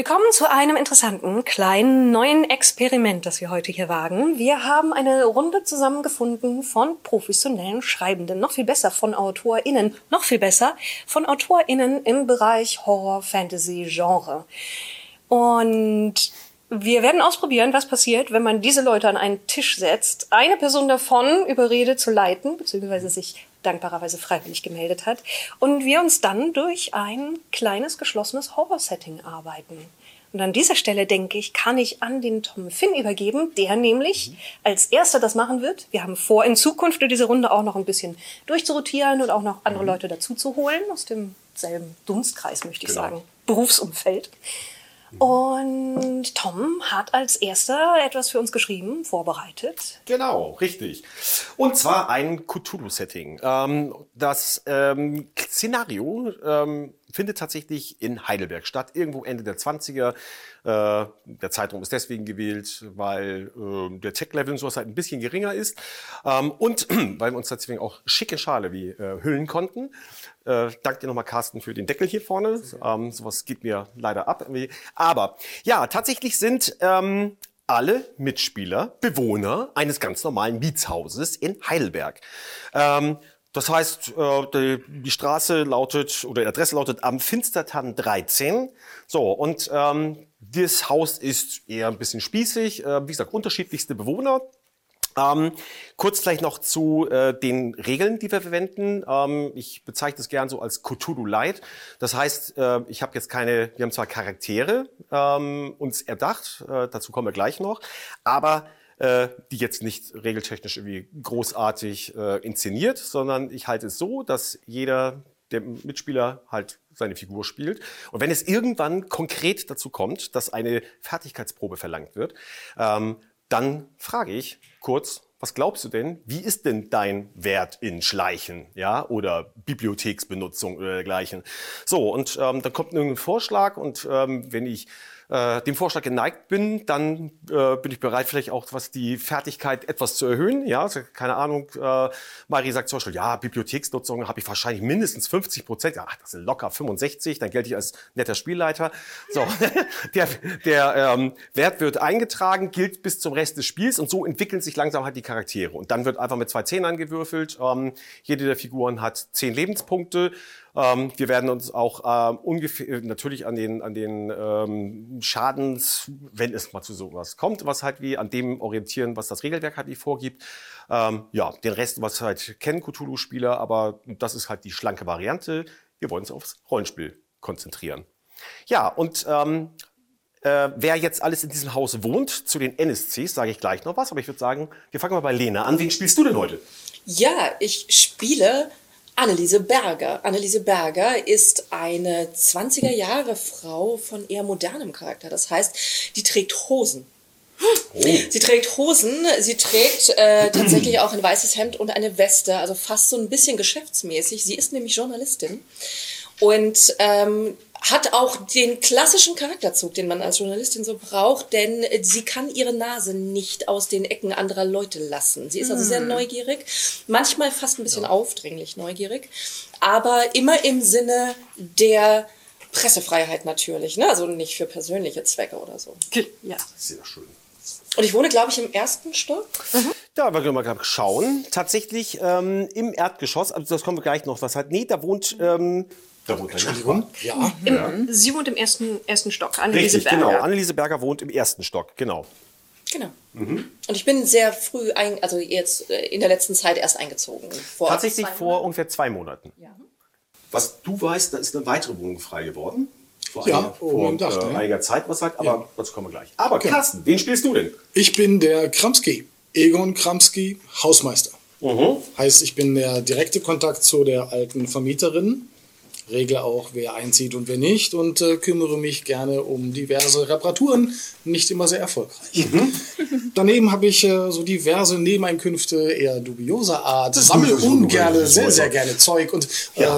Willkommen zu einem interessanten, kleinen, neuen Experiment, das wir heute hier wagen. Wir haben eine Runde zusammengefunden von professionellen Schreibenden, noch viel besser von AutorInnen, noch viel besser von AutorInnen im Bereich Horror, Fantasy, Genre. Und wir werden ausprobieren, was passiert, wenn man diese Leute an einen Tisch setzt, eine Person davon überredet zu leiten, beziehungsweise sich dankbarerweise freiwillig gemeldet hat, und wir uns dann durch ein kleines, geschlossenes Horror-Setting arbeiten. Und an dieser Stelle, denke ich, kann ich an den Tom Finn übergeben, der nämlich als Erster das machen wird. Wir haben vor, in Zukunft für diese Runde auch noch ein bisschen durchzurotieren und auch noch andere Leute dazu zu holen, aus demselben Dunstkreis, möchte ich sagen, Berufsumfeld. Und Tom hat als Erster etwas für uns geschrieben, vorbereitet. Genau, richtig. Und zwar ein Cthulhu-Setting. Das Szenario findet tatsächlich in Heidelberg statt, irgendwo Ende der 20er. Der Zeitraum ist deswegen gewählt, weil der Tech-Level und sowas halt ein bisschen geringer ist. Und weil wir uns deswegen auch schicke Schale wie hüllen konnten. Danke dir nochmal, Carsten, für den Deckel hier vorne. Sowas geht mir leider ab. Aber ja, tatsächlich sind alle Mitspieler Bewohner eines ganz normalen Mietshauses in Heidelberg. Das heißt, die Straße lautet, oder die Adresse lautet Am Finstertann 13. So, und das Haus ist eher ein bisschen spießig. Wie gesagt, unterschiedlichste Bewohner. Kurz vielleicht noch zu den Regeln, die wir verwenden. Ich bezeichne es gern so als Cthulhu Light. Das heißt, wir haben zwar Charaktere uns erdacht, dazu kommen wir gleich noch, aber die jetzt nicht regeltechnisch irgendwie großartig inszeniert, sondern ich halte es so, dass jeder der Mitspieler halt seine Figur spielt. Und wenn es irgendwann konkret dazu kommt, dass eine Fertigkeitsprobe verlangt wird, dann frage ich kurz, was glaubst du denn, wie ist denn dein Wert in Schleichen, ja, oder Bibliotheksbenutzung oder dergleichen? So, und dann kommt irgendein Vorschlag und wenn ich dem Vorschlag geneigt bin, dann bin ich bereit, vielleicht auch was die Fertigkeit etwas zu erhöhen. Ja, also, keine Ahnung, Marie sagt zum Beispiel, ja, Bibliotheksnutzung habe ich wahrscheinlich mindestens 50%. Ja, das sind locker 65, dann gelte ich als netter Spielleiter. So, der Wert wird eingetragen, gilt bis zum Rest des Spiels und so entwickeln sich langsam halt die Charaktere. Und dann wird einfach mit 2 Zehnern gewürfelt. Jede der Figuren hat 10 Lebenspunkte. Wir werden uns auch ungefähr natürlich an den Schadens, wenn es mal zu sowas kommt, was halt wie an dem orientieren, was das Regelwerk halt wie vorgibt. Ja, den Rest, was halt kennen Cthulhu-Spieler, aber das ist halt die schlanke Variante. Wir wollen uns aufs Rollenspiel konzentrieren. Ja, und wer jetzt alles in diesem Haus wohnt, zu den NSCs sage ich gleich noch was, aber ich würde sagen, wir fangen mal bei Lena an. Wen spielst du denn heute? Ja, ich spiele Anneliese Berger. Anneliese Berger ist eine 20er-Jahre-Frau von eher modernem Charakter. Das heißt, die trägt Hosen. Oh. Sie trägt Hosen, sie trägt tatsächlich auch ein weißes Hemd und eine Weste, also fast so ein bisschen geschäftsmäßig. Sie ist nämlich Journalistin und hat auch den klassischen Charakterzug, den man als Journalistin so braucht, denn sie kann ihre Nase nicht aus den Ecken anderer Leute lassen. Sie ist also sehr neugierig, manchmal fast ein bisschen aufdringlich neugierig, aber immer im Sinne der Pressefreiheit natürlich, ne? Also nicht für persönliche Zwecke oder so. Ja. Sehr schön. Und ich wohne, glaube ich, im 1. Stock. Ja, wir können mal gerade schauen. Tatsächlich im Erdgeschoss, also das kommen wir gleich noch was halt. Nee, da wohnt Entschuldigung. Ja. Sie wohnt im ersten Stock, Anneliese Richtig, Berger. genau. Anneliese Berger wohnt im 1. Stock, genau. Genau. Und ich bin sehr früh, also jetzt in der letzten Zeit erst eingezogen. Tatsächlich vor ungefähr 2 Monaten. Ja. Was du weißt, da ist eine weitere Wohnung frei geworden. Vor einiger Zeit, was halt, aber dazu kommen wir gleich. Aber Carsten, wen spielst du denn? Ich bin der Kramski, Egon Kramski, Hausmeister. Heißt, ich bin der direkte Kontakt zu der alten Vermieterin, regle auch, wer einzieht und wer nicht und kümmere mich gerne um diverse Reparaturen, nicht immer sehr erfolgreich. Daneben habe ich so diverse Nebeneinkünfte eher dubioser Art, sammle ungerne, sehr gerne Zeug und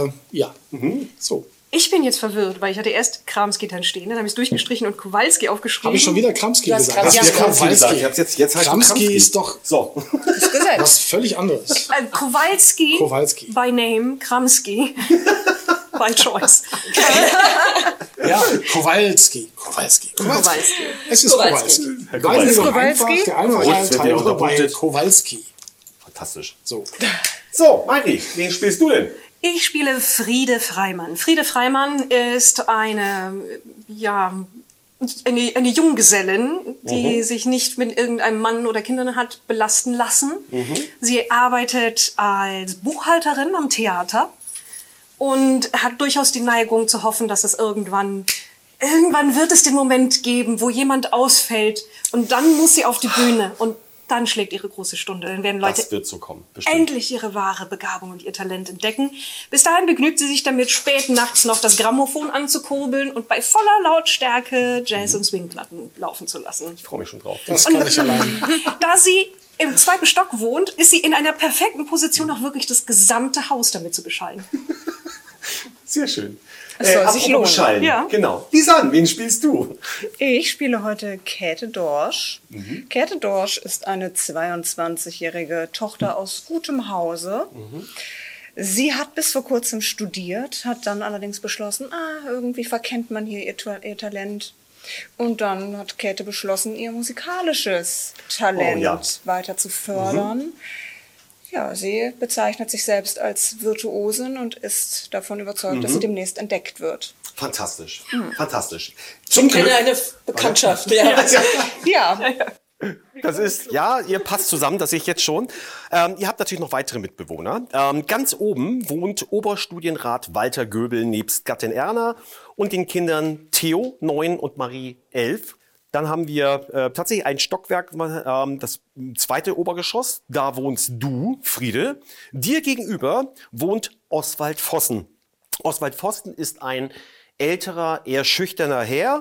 so. Ich bin jetzt verwirrt, weil ich hatte erst Kramski dann stehen, dann habe ich es durchgestrichen und Kowalski aufgeschrieben. Habe ich schon wieder Kramski gesagt? Kramski Kowalski. Jetzt heißt Kramski ist doch so. was völlig anderes. Kowalski by name, Kramski. By choice. Ja, Kowalski. Es ist Kowalski. Herr Bleiben Sie Kowalski. doch einfach der eine oder Gut, andere wird Teil ja bei unterbuchtet. Kowalski. Fantastisch. So, Mairi, wen spielst du denn? Ich spiele Friede Freimann. Friede Freimann ist eine Junggesellin, die sich nicht mit irgendeinem Mann oder Kindern hat belasten lassen. Sie arbeitet als Buchhalterin am Theater und hat durchaus die Neigung zu hoffen, dass es irgendwann wird es den Moment geben, wo jemand ausfällt und dann muss sie auf die Bühne und dann schlägt ihre große Stunde. Dann werden Leute Das wird so kommen, bestimmt. endlich ihre wahre Begabung und ihr Talent entdecken. Bis dahin begnügt sie sich damit, spät nachts noch das Grammophon anzukurbeln und bei voller Lautstärke Jazz- und Swingplatten laufen zu lassen. Ich freue mich schon drauf. das kann ich allein. Da sie im 2. Stock wohnt, ist sie in einer perfekten Position, auch wirklich das gesamte Haus damit zu beschallen. Sehr schön. Es soll sich apropos lohnen. Schallen. Ja. Genau. Lisanne, wen spielst du? Ich spiele heute Käthe Dorsch. Käthe Dorsch ist eine 22-jährige Tochter aus gutem Hause. Sie hat bis vor kurzem studiert, hat dann allerdings beschlossen, irgendwie verkennt man hier ihr Talent. Und dann hat Käthe beschlossen, ihr musikalisches Talent weiter zu fördern. Ja, sie bezeichnet sich selbst als Virtuosin und ist davon überzeugt, dass sie demnächst entdeckt wird. Fantastisch. Fantastisch. Ich kenne eine Bekanntschaft. Ja. Ja, Das ist, ja, ihr passt zusammen, das sehe ich jetzt schon. Ihr habt natürlich noch weitere Mitbewohner. Ganz oben wohnt Oberstudienrat Walter Göbel nebst Gattin Erna und den Kindern Theo, 9 und Marie, 11. Dann haben wir tatsächlich ein Stockwerk, das 2. Obergeschoss. Da wohnst du, Friede. Dir gegenüber wohnt Oswald Vossen. Oswald Vossen ist ein älterer, eher schüchterner Herr.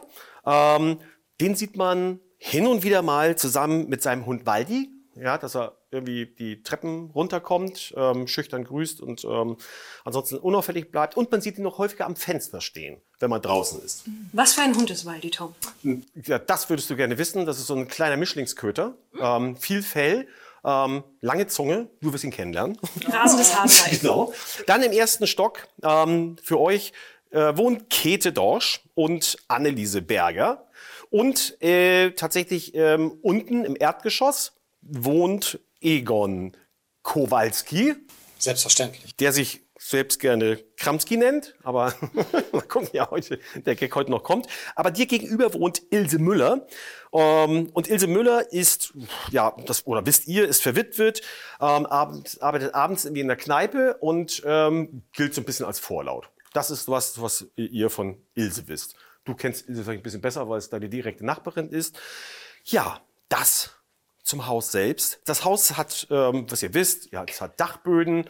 Den sieht man hin und wieder mal zusammen mit seinem Hund Waldi. Ja, dass er irgendwie die Treppen runterkommt, schüchtern grüßt und ansonsten unauffällig bleibt. Und man sieht ihn noch häufiger am Fenster stehen, wenn man draußen ist. Was für ein Hund ist Waldi, Tom? Ja, das würdest du gerne wissen. Das ist so ein kleiner Mischlingsköter. Viel Fell, lange Zunge. Du wirst ihn kennenlernen. Rasendes Haarfleisch. Genau. Dann im 1. Stock für euch wohnt Käthe Dorsch und Anneliese Berger. Und tatsächlich unten im Erdgeschoss wohnt Egon Kowalski, Selbstverständlich. der sich selbst gerne Kramski nennt, aber mal gucken, ja, der Gag heute noch kommt. Aber dir gegenüber wohnt Ilse Müller. Und Ilse Müller ist, ja, wisst ihr, ist verwitwet, arbeitet abends irgendwie in der Kneipe und gilt so ein bisschen als Vorlaut. Das ist was ihr von Ilse wisst. Du kennst Ilse vielleicht ein bisschen besser, weil es deine direkte Nachbarin ist. Ja, das zum Haus selbst. Das Haus hat, was ihr wisst, ja, es hat Dachböden.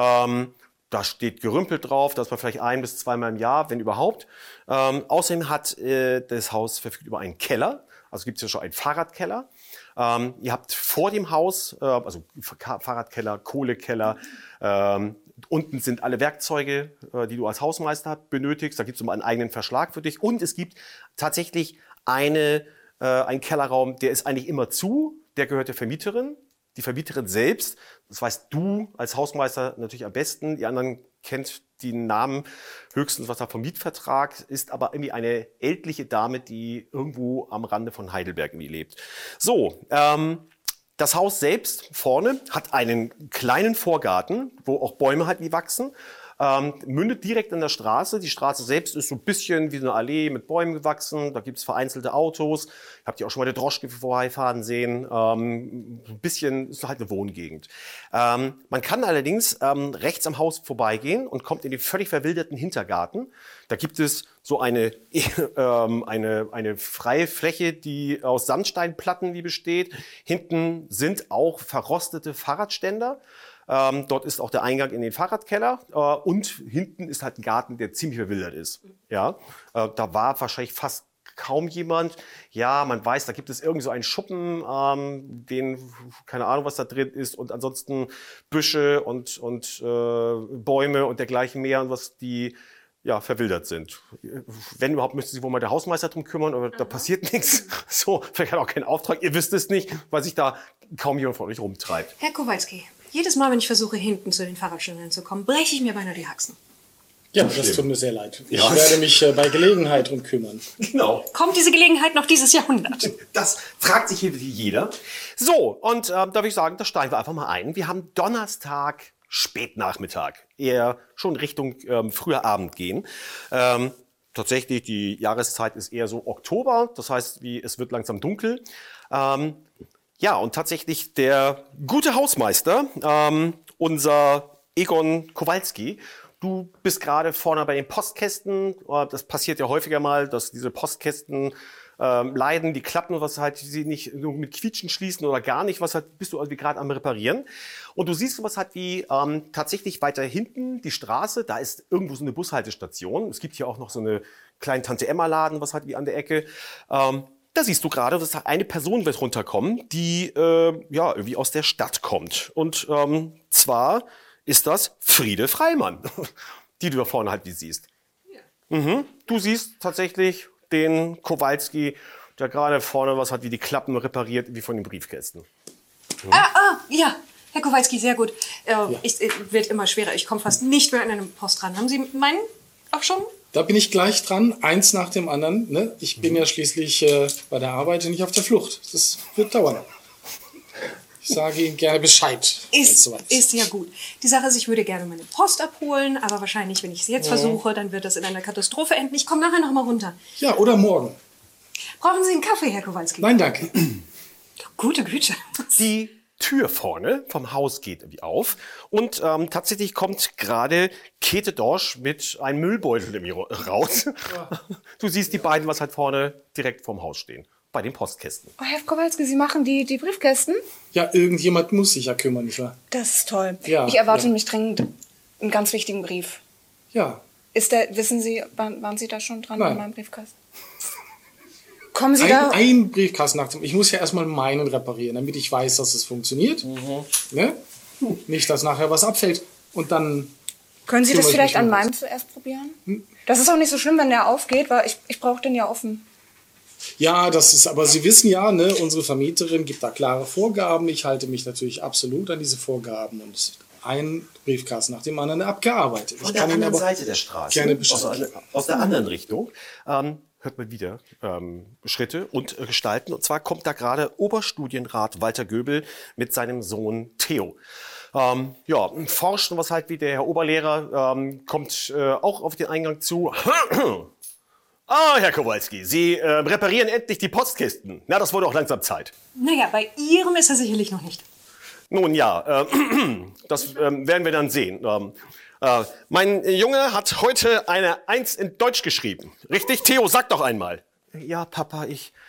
Da steht Gerümpel drauf, das man vielleicht 1- bis 2-mal im Jahr, wenn überhaupt. Außerdem hat das Haus verfügt über einen Keller. Also gibt es ja schon einen Fahrradkeller. Ihr habt vor dem Haus, also Fahrradkeller, Kohlekeller, unten sind alle Werkzeuge, die du als Hausmeister benötigst. Da gibt es einen eigenen Verschlag für dich. Und es gibt tatsächlich einen Kellerraum, der ist eigentlich immer zu. Der gehört der Vermieterin. Die Vermieterin selbst, das weißt du als Hausmeister natürlich am besten. Die anderen kennt die Namen höchstens, was da vom Mietvertrag ist, aber irgendwie eine ältliche Dame, die irgendwo am Rande von Heidelberg irgendwie lebt. So, das Haus selbst vorne hat einen kleinen Vorgarten, wo auch Bäume halt nie wachsen. Mündet direkt an der Straße. Die Straße selbst ist so ein bisschen wie eine Allee mit Bäumen gewachsen. Da gibt es vereinzelte Autos. Habt ihr auch schon mal eine Droschke vorbeifahren sehen. Ein bisschen ist halt eine Wohngegend. Man kann allerdings rechts am Haus vorbeigehen und kommt in den völlig verwilderten Hintergarten. Da gibt es so eine freie Fläche, die aus Sandsteinplatten besteht. Hinten sind auch verrostete Fahrradständer. Dort ist auch der Eingang in den Fahrradkeller und hinten ist halt ein Garten, der ziemlich verwildert ist. Ja, da war wahrscheinlich fast kaum jemand. Ja, man weiß, da gibt es irgend so einen Schuppen, keine Ahnung, was da drin ist, und ansonsten Büsche und Bäume und dergleichen mehr, und was die ja verwildert sind. Wenn überhaupt, müsste sich wohl mal der Hausmeister drum kümmern, aber da passiert nichts. So, vielleicht hat er auch keinen Auftrag. Ihr wisst es nicht, weil sich da kaum jemand von euch rumtreibt. Herr Kowalski, jedes Mal, wenn ich versuche, hinten zu den Fahrradständern zu kommen, breche ich mir beinahe die Haxen. Ja, das tut mir sehr leid. Ich Ja. werde mich bei Gelegenheit drum kümmern. Genau. Kommt diese Gelegenheit noch dieses Jahrhundert? Das fragt sich hier jeder. So, und da würde ich sagen, da steigen wir einfach mal ein. Wir haben Donnerstag, Spätnachmittag, eher schon Richtung früher Abend gehen. Tatsächlich, die Jahreszeit ist eher so Oktober, das heißt, es wird langsam dunkel. Ja, und tatsächlich der gute Hausmeister, unser Egon Kowalski, du bist gerade vorne bei den Postkästen. Das passiert ja häufiger mal, dass diese Postkästen leiden, die klappen, was halt sie nicht nur mit Quietschen schließen oder gar nicht, was halt bist du irgendwie gerade am Reparieren. Und du siehst sowas halt wie tatsächlich weiter hinten die Straße, da ist irgendwo so eine Bushaltestation. Es gibt hier auch noch so eine kleine Tante-Emma-Laden, was halt wie an der Ecke. Da siehst du gerade, dass eine Person wird runterkommen, die ja irgendwie aus der Stadt kommt. Und zwar ist das Friede Freimann, die du da vorne halt wie siehst. Mhm. Du siehst tatsächlich den Kowalski, der gerade vorne was hat, wie die Klappen repariert, wie von den Briefkästen. Ja, Herr Kowalski, sehr gut. Es wird immer schwerer. Ich komme fast nicht mehr an eine Post ran. Haben Sie meinen auch schon? Da bin ich gleich dran, eins nach dem anderen. Ne? Ich bin ja schließlich bei der Arbeit und nicht auf der Flucht. Das wird dauern. Ich sage Ihnen gerne Bescheid. wenn's Ist soweit ja gut. Die Sache ist, ich würde gerne meine Post abholen, aber wahrscheinlich, wenn ich sie jetzt versuche, dann wird das in einer Katastrophe enden. Ich komme nachher noch mal runter. Ja, oder morgen. Brauchen Sie einen Kaffee, Herr Kowalski? Nein, danke. Gute Güte. Die Tür vorne vom Haus geht irgendwie auf und tatsächlich kommt gerade Käthe Dorsch mit einem Müllbeutel irgendwie raus. Du siehst die beiden, was halt vorne direkt vorm Haus stehen, bei den Postkästen. Oh, Herr Kowalski, Sie machen die Briefkästen? Ja, irgendjemand muss sich ja kümmern, nicht wahr? Das ist toll. Ja, Ich erwarte ja. nämlich dringend einen ganz wichtigen Brief. Ja. Wissen Sie, waren Sie da schon dran Nein. an meinem Briefkasten? Kommen Sie da? Ein Briefkasten nach dem. Ich muss ja erstmal meinen reparieren, damit ich weiß, dass es funktioniert. Ne? Nicht, dass nachher was abfällt. Und dann. Können Sie das kümmere ich vielleicht mich an um das. meinem zuerst probieren? Das ist auch nicht so schlimm, wenn der aufgeht, weil ich brauche den ja offen. Ja, das ist, aber Sie wissen ja, ne, unsere Vermieterin gibt da klare Vorgaben. Ich halte mich natürlich absolut an diese Vorgaben und es wird ein Briefkasten nach dem anderen abgearbeitet. Ich Von der kann Ihnen anderen aber Seite der Straße, gerne Bescheid aus der anderen Richtung, hört man wieder Schritte und Gestalten. Und zwar kommt da gerade Oberstudienrat Walter Göbel mit seinem Sohn Theo. Ja, forschen, was halt wie der Herr Oberlehrer kommt auch auf den Eingang zu. Herr Kowalski, Sie reparieren endlich die Postkisten. Na, das wurde auch langsam Zeit. Naja, bei Ihrem ist er sicherlich noch nicht. Nun ja, das werden wir dann sehen. Mein Junge hat heute eine 1 in Deutsch geschrieben. Richtig? Theo, sag doch einmal. Ja, Papa,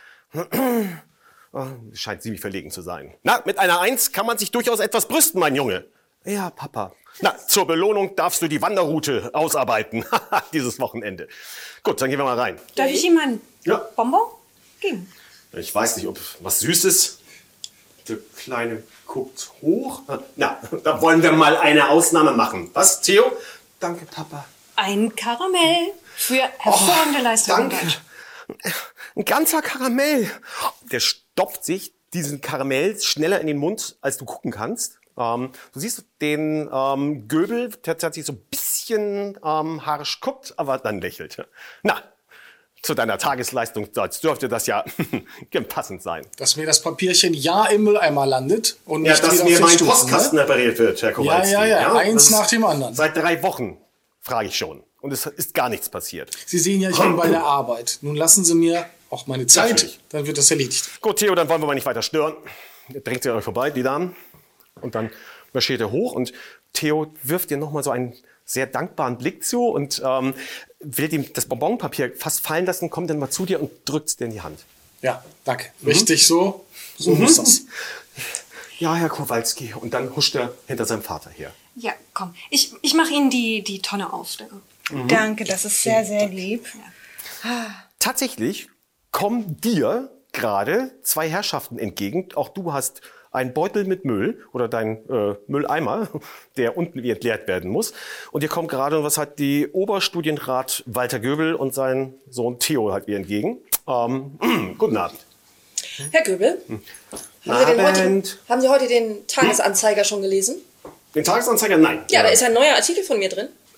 scheint ziemlich verlegen zu sein. Na, mit einer 1 kann man sich durchaus etwas brüsten, mein Junge. Ja, Papa. Na, zur Belohnung darfst du die Wanderroute ausarbeiten. Dieses Wochenende. Gut, dann gehen wir mal rein. Darf ich ihm einen Ja. Bonbon geben? Ich weiß nicht, ob was Süßes. Der Kleine guckt hoch. Na, da wollen wir mal eine Ausnahme machen. Was, Theo? Danke, Papa. Ein Karamell für hervorragende Leistung. in Danke. Deutsch. Ein ganzer Karamell. Der stopft sich diesen Karamell schneller in den Mund, als du gucken kannst. Du siehst den Göbel, der tatsächlich so ein bisschen harsch guckt, aber dann lächelt. Na, zu deiner Tagesleistung dürfte das ja passend sein. dass mir das Papierchen ja im Mülleimer landet und Ja, nicht dass wieder mir auf mein den Stufen, Postkasten repariert wird, Herr Ja, Kowalski. ja, eins das nach ist dem anderen. Seit 3 Wochen frage ich schon. Und es ist gar nichts passiert. Sie sehen ja, ich bin bei der Arbeit. Nun lassen Sie mir auch meine Zeit, Natürlich. dann wird das erledigt. Gut, Theo, dann wollen wir mal nicht weiter stören. Drängt sie euch vorbei, die Damen. Und dann marschiert er hoch und Theo wirft dir nochmal so einen sehr dankbaren Blick zu und will ihm das Bonbonpapier fast fallen lassen, kommt dann mal zu dir und drückt es dir in die Hand. Ja, danke. Richtig so. So muss das. Ja, Herr Kowalski. Und dann huscht er hinter seinem Vater her. Ja, komm. Ich mache Ihnen die Tonne auf. Danke, das ist sehr, sehr lieb. Tatsächlich kommen dir gerade 2 Herrschaften entgegen. Auch du hast einen Beutel mit Müll oder dein Mülleimer, der unten entleert werden muss. Und dir kommt gerade, was hat die Oberstudienrat Walter Göbel und sein Sohn Theo halt ihr entgegen. Guten Abend. Herr Göbel, haben Sie heute den Tagesanzeiger schon gelesen? Den Tagesanzeiger? Nein. Ja, da ist ein neuer Artikel von mir drin.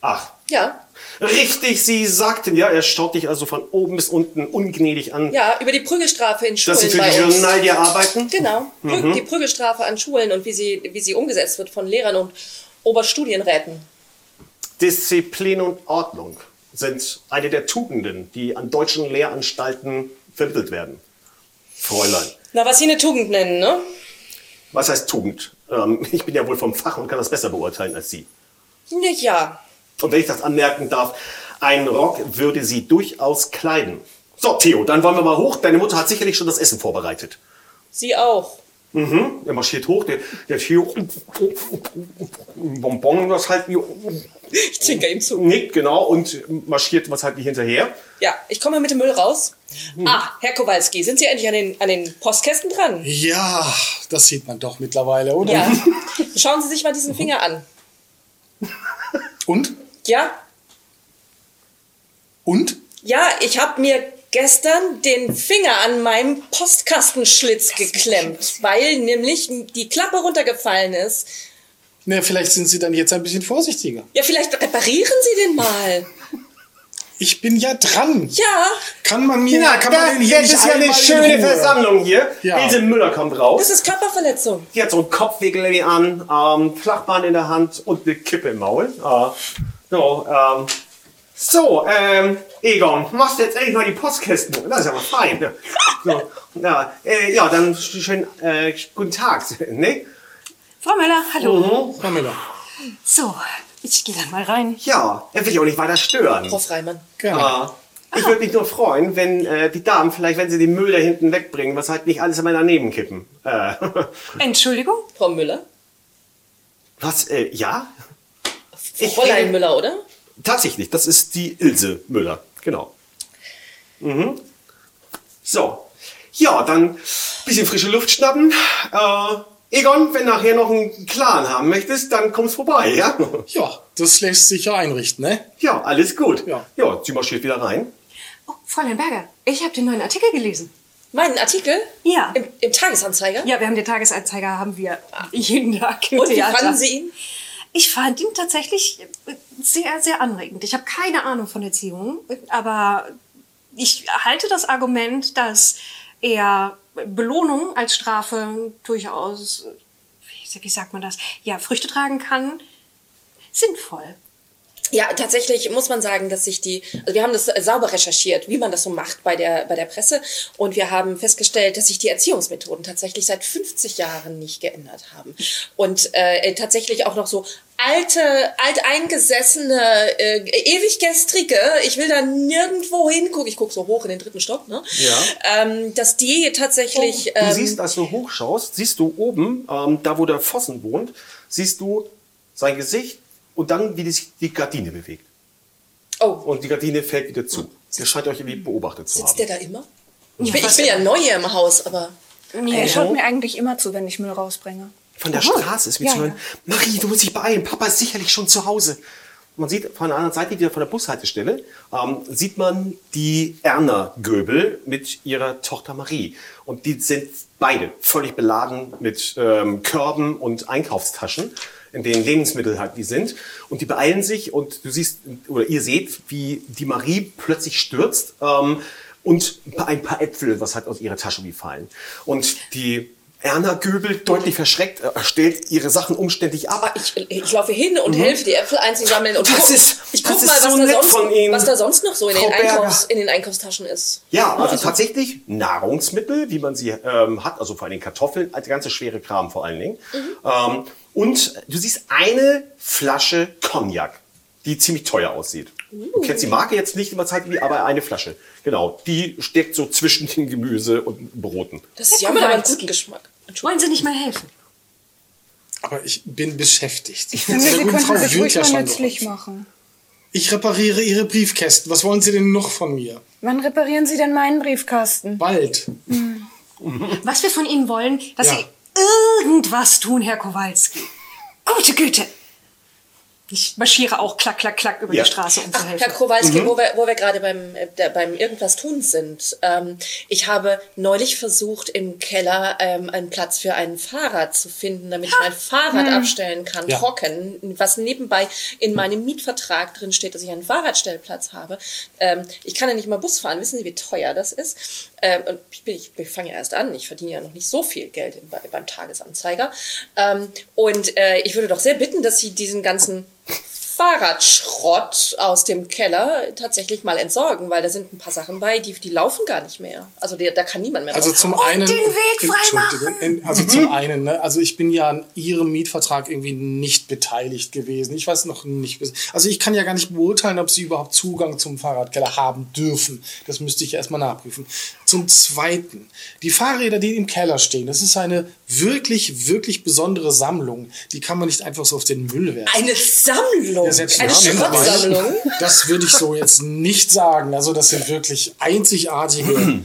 Ach, Ja. richtig, Sie sagten ja, er schaut dich also von oben bis unten ungnädig an. Ja, über die Prügelstrafe in Schulen Dass Sie für bei die uns. Journalie arbeiten? Genau. Die Prügelstrafe an Schulen und wie sie umgesetzt wird von Lehrern und Oberstudienräten. Disziplin und Ordnung sind eine der Tugenden, die an deutschen Lehranstalten vermittelt werden. Fräulein. Na, was Sie eine Tugend nennen, ne? Was heißt Tugend? Ich bin ja wohl vom Fach und kann das besser beurteilen als Sie. Na ja. Und wenn ich das anmerken darf, ein Rock würde Sie durchaus kleiden. So, Theo, dann wollen wir mal hoch. Deine Mutter hat sicherlich schon das Essen vorbereitet. Sie auch. Er marschiert hoch, der Theo Bonbon, das halt Ich zwinker ihm zu. nickt, genau, und marschiert was halt nicht hinterher. Ja, ich komme mit dem Müll raus. Ah, Herr Kowalski, sind Sie endlich an den Postkästen dran? Ja, das sieht man doch mittlerweile, oder? Ja. Schauen Sie sich mal diesen Finger an. Und? Ja? Und? Ja, ich habe mir gestern den Finger an meinem Postkastenschlitz geklemmt, weil nämlich die Klappe runtergefallen ist. Na, vielleicht sind Sie dann jetzt ein bisschen vorsichtiger. Ja, vielleicht reparieren Sie den mal. Ich bin ja dran. Ja, Kann man den hier nicht ist ja eine einmal in schöne Ruhe? Versammlung hier. Ja. Ilse Müller kommt das raus. ist Körperverletzung. Die hat so einen Kopfwickel an, Flachband in der Hand und eine Kippe im Maul. Egon, machst du jetzt endlich mal die Postkästen? Das ist ja mal fein. So, ja, dann schön, guten Tag. Ne? Frau Müller, hallo. Frau Müller. So, ich gehe dann mal rein. Ja, er will dich auch nicht weiter stören. Frau Freimann. Gerne. Ich würde mich nur freuen, wenn die Damen vielleicht, wenn sie den Müll da hinten wegbringen, was halt nicht alles immer daneben kippen. Entschuldigung? Frau Müller? Was, ja? Fräulein Müller, oder? Tatsächlich, das ist die Ilse Müller, genau. So, ja, dann bisschen frische Luft schnappen. Egon, wenn nachher noch einen Clan haben möchtest, dann kommst vorbei, ja? Ja, das lässt sich ja einrichten, ne? Ja, alles gut. Ja. Ja, sie marschiert wieder rein. Oh, Fräulein Berger, ich habe den neuen Artikel gelesen. Meinen Artikel? Ja. Im Tagesanzeiger? Ja, wir haben den Tagesanzeiger, haben wir jeden Tag im Und wie Theater. fanden Sie ihn? Ich fand ihn tatsächlich sehr, sehr anregend. Ich habe keine Ahnung von Erziehung, aber ich halte das Argument, dass er Belohnung als Strafe durchaus, wie sagt man das, ja, Früchte tragen kann, sinnvoll. Ja, tatsächlich muss man sagen, dass also wir haben das sauber recherchiert, wie man das so macht bei der Presse. Und wir haben festgestellt, dass sich die Erziehungsmethoden tatsächlich seit 50 Jahren nicht geändert haben. Und tatsächlich auch noch so alteingesessene, ewiggestrige, ich will da nirgendwo hingucken, ich gucke so hoch in den 3. Stock, ne? Ja. Dass die tatsächlich... Du siehst, als du hochschaust, siehst du oben, da wo der Vossen wohnt, siehst du sein Gesicht und dann, wie sich die Gardine bewegt. Oh, Und die Gardine fällt wieder zu. Der scheint euch irgendwie beobachtet zu sitzt haben. der da immer? Ich bin ja neu hier im Haus, aber... Er schaut mir eigentlich immer zu, wenn ich Müll rausbringe. Von der Straße ist mir zu hören, Marie, du musst dich beeilen, Papa ist sicherlich schon zu Hause. Man sieht von der anderen Seite, wieder von der Bushaltestelle, sieht man die Erna Göbel mit ihrer Tochter Marie. Und die sind beide völlig beladen mit Körben und Einkaufstaschen, in denen Lebensmittel halt die sind. Und die beeilen sich und du siehst, oder ihr seht, wie die Marie plötzlich stürzt und ein paar Äpfel, was halt aus ihrer Tasche wie fallen. Und die Erna Göbel, deutlich verschreckt, stellt ihre Sachen umständlich ab. Aber ich laufe hin und helfe, die Äpfel einzusammeln und Das guck ist mal, so nett von Ihnen, was da sonst noch so in Frau Berger. den Einkaufstaschen ist. Ja, also tatsächlich Nahrungsmittel, wie man sie hat, also vor allem Kartoffeln, der ganze schwere Kram vor allen Dingen. Und du siehst eine Flasche Cognac, die ziemlich teuer aussieht. Du kennst die Marke jetzt nicht immer zeitlich, aber eine Flasche. Genau, die steckt so zwischen den Gemüse und Broten. Das ist Herr ja aber einen Kowalski. guten Geschmack. Wollen Sie nicht mal helfen? Aber ich bin beschäftigt. Ich finde, Sie könnten sich wird ruhig mal schon nützlich geholfen. machen. Ich repariere Ihre Briefkästen. Was wollen Sie denn noch von mir? Wann reparieren Sie denn meinen Briefkasten? Bald. Was wir von Ihnen wollen, dass Ja. Sie irgendwas tun, Herr Kowalski. Gute Güte. Ich marschiere auch klack, klack, klack über Ja. die Straße, um zu helfen. Herr Kowalski, wo wir gerade beim Irgendwas tun sind. Ich habe neulich versucht, im Keller einen Platz für ein Fahrrad zu finden, damit ich mein Fahrrad abstellen kann, Ja. trocken, was nebenbei in meinem Mietvertrag drin steht, dass ich einen Fahrradstellplatz habe. Ich kann ja nicht mal Bus fahren. Wissen Sie, wie teuer das ist? Und ich fange ja erst an. Ich verdiene ja noch nicht so viel Geld beim Tagesanzeiger. Ich würde doch sehr bitten, dass Sie diesen ganzen Fahrradschrott aus dem Keller tatsächlich mal entsorgen, weil da sind ein paar Sachen bei, die laufen gar nicht mehr. Also da kann niemand mehr Also drauf zum fahren. einen, den Weg Entschuldigung, also zum einen, ne, also ich bin ja an Ihrem Mietvertrag irgendwie nicht beteiligt gewesen. Ich weiß noch nicht, also ich kann ja gar nicht beurteilen, ob Sie überhaupt Zugang zum Fahrradkeller haben dürfen. Das müsste ich erstmal nachprüfen. Zum Zweiten, die Fahrräder, die im Keller stehen, das ist eine wirklich, wirklich besondere Sammlung. Die kann man nicht einfach so auf den Müll werfen. Eine Sammlung, Ja, selbst eine wenn, aber Schrottsammlung. Das würde ich so jetzt nicht sagen. Also das sind wirklich einzigartige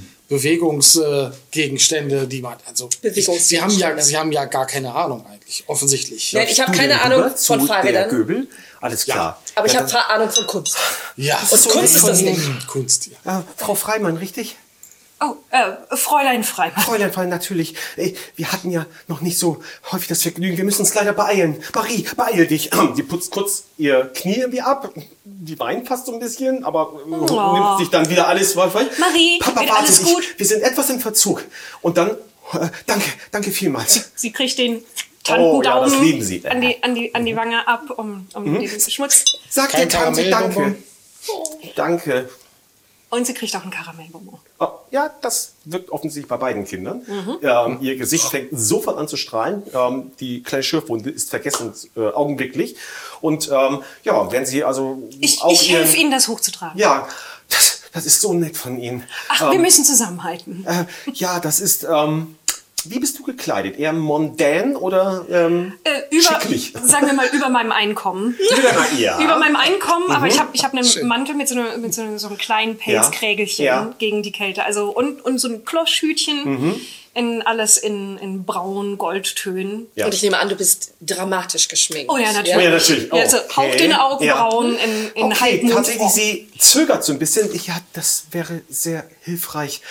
Bewegungsgegenstände, die man, also Sie haben ja gar keine Ahnung eigentlich, offensichtlich. Nein, ich habe Du keine denn Ahnung rüber von zu der Fahrrädern, Göbel? Alles klar. aber ich Ja, habe Ahnung von Kunst. Ja, Und Kunst ist das nicht. Kunst, ja. Frau Freimann, richtig? Oh, Fräulein Freimann. Fräulein Freimann, natürlich. Wir hatten ja noch nicht so häufig das Vergnügen. Wir müssen uns leider beeilen. Marie, beeil dich. Sie putzt kurz ihr Knie irgendwie ab. Die weint fast so ein bisschen, aber nimmt sich dann wieder alles. Marie, Papa, wird warte, alles gut? wir sind etwas im Verzug. Und dann, danke vielmals. Sie kriegt den Oh, ja, das Tannendaumen lieben Sie. an die Wange ab, um den Schmutz. Sag Kein der Tante danke. Karamellbonbon? Danke. Und sie kriegt auch einen Karamellbonbon. Oh, ja, das wirkt offensichtlich bei beiden Kindern. Ihr Gesicht fängt sofort an zu strahlen. Die kleine Schürfwunde ist vergessen augenblicklich. Und wenn Sie also Ich auch helfe Ihnen, das hochzutragen. Ja, das ist so nett von Ihnen. Ach, wir müssen zusammenhalten. Das ist... wie bist du gekleidet? Eher mondän oder schicklich? Sagen wir mal, über meinem Einkommen. Ja. Über meinem Einkommen, aber ich hab einen Mantel mit so einem kleinen Pelzkrägelchen Ja. gegen die Kälte. Also und so ein Kloschhütchen, alles in braun Goldtönen. Ja. Und ich nehme an, du bist dramatisch geschminkt. Oh ja, natürlich. Oh ja, natürlich. Ja, also Okay. hauchdünne Augenbrauen in Okay, Halbmond. tatsächlich, sie zögert so ein bisschen. Ja, das wäre sehr hilfreich.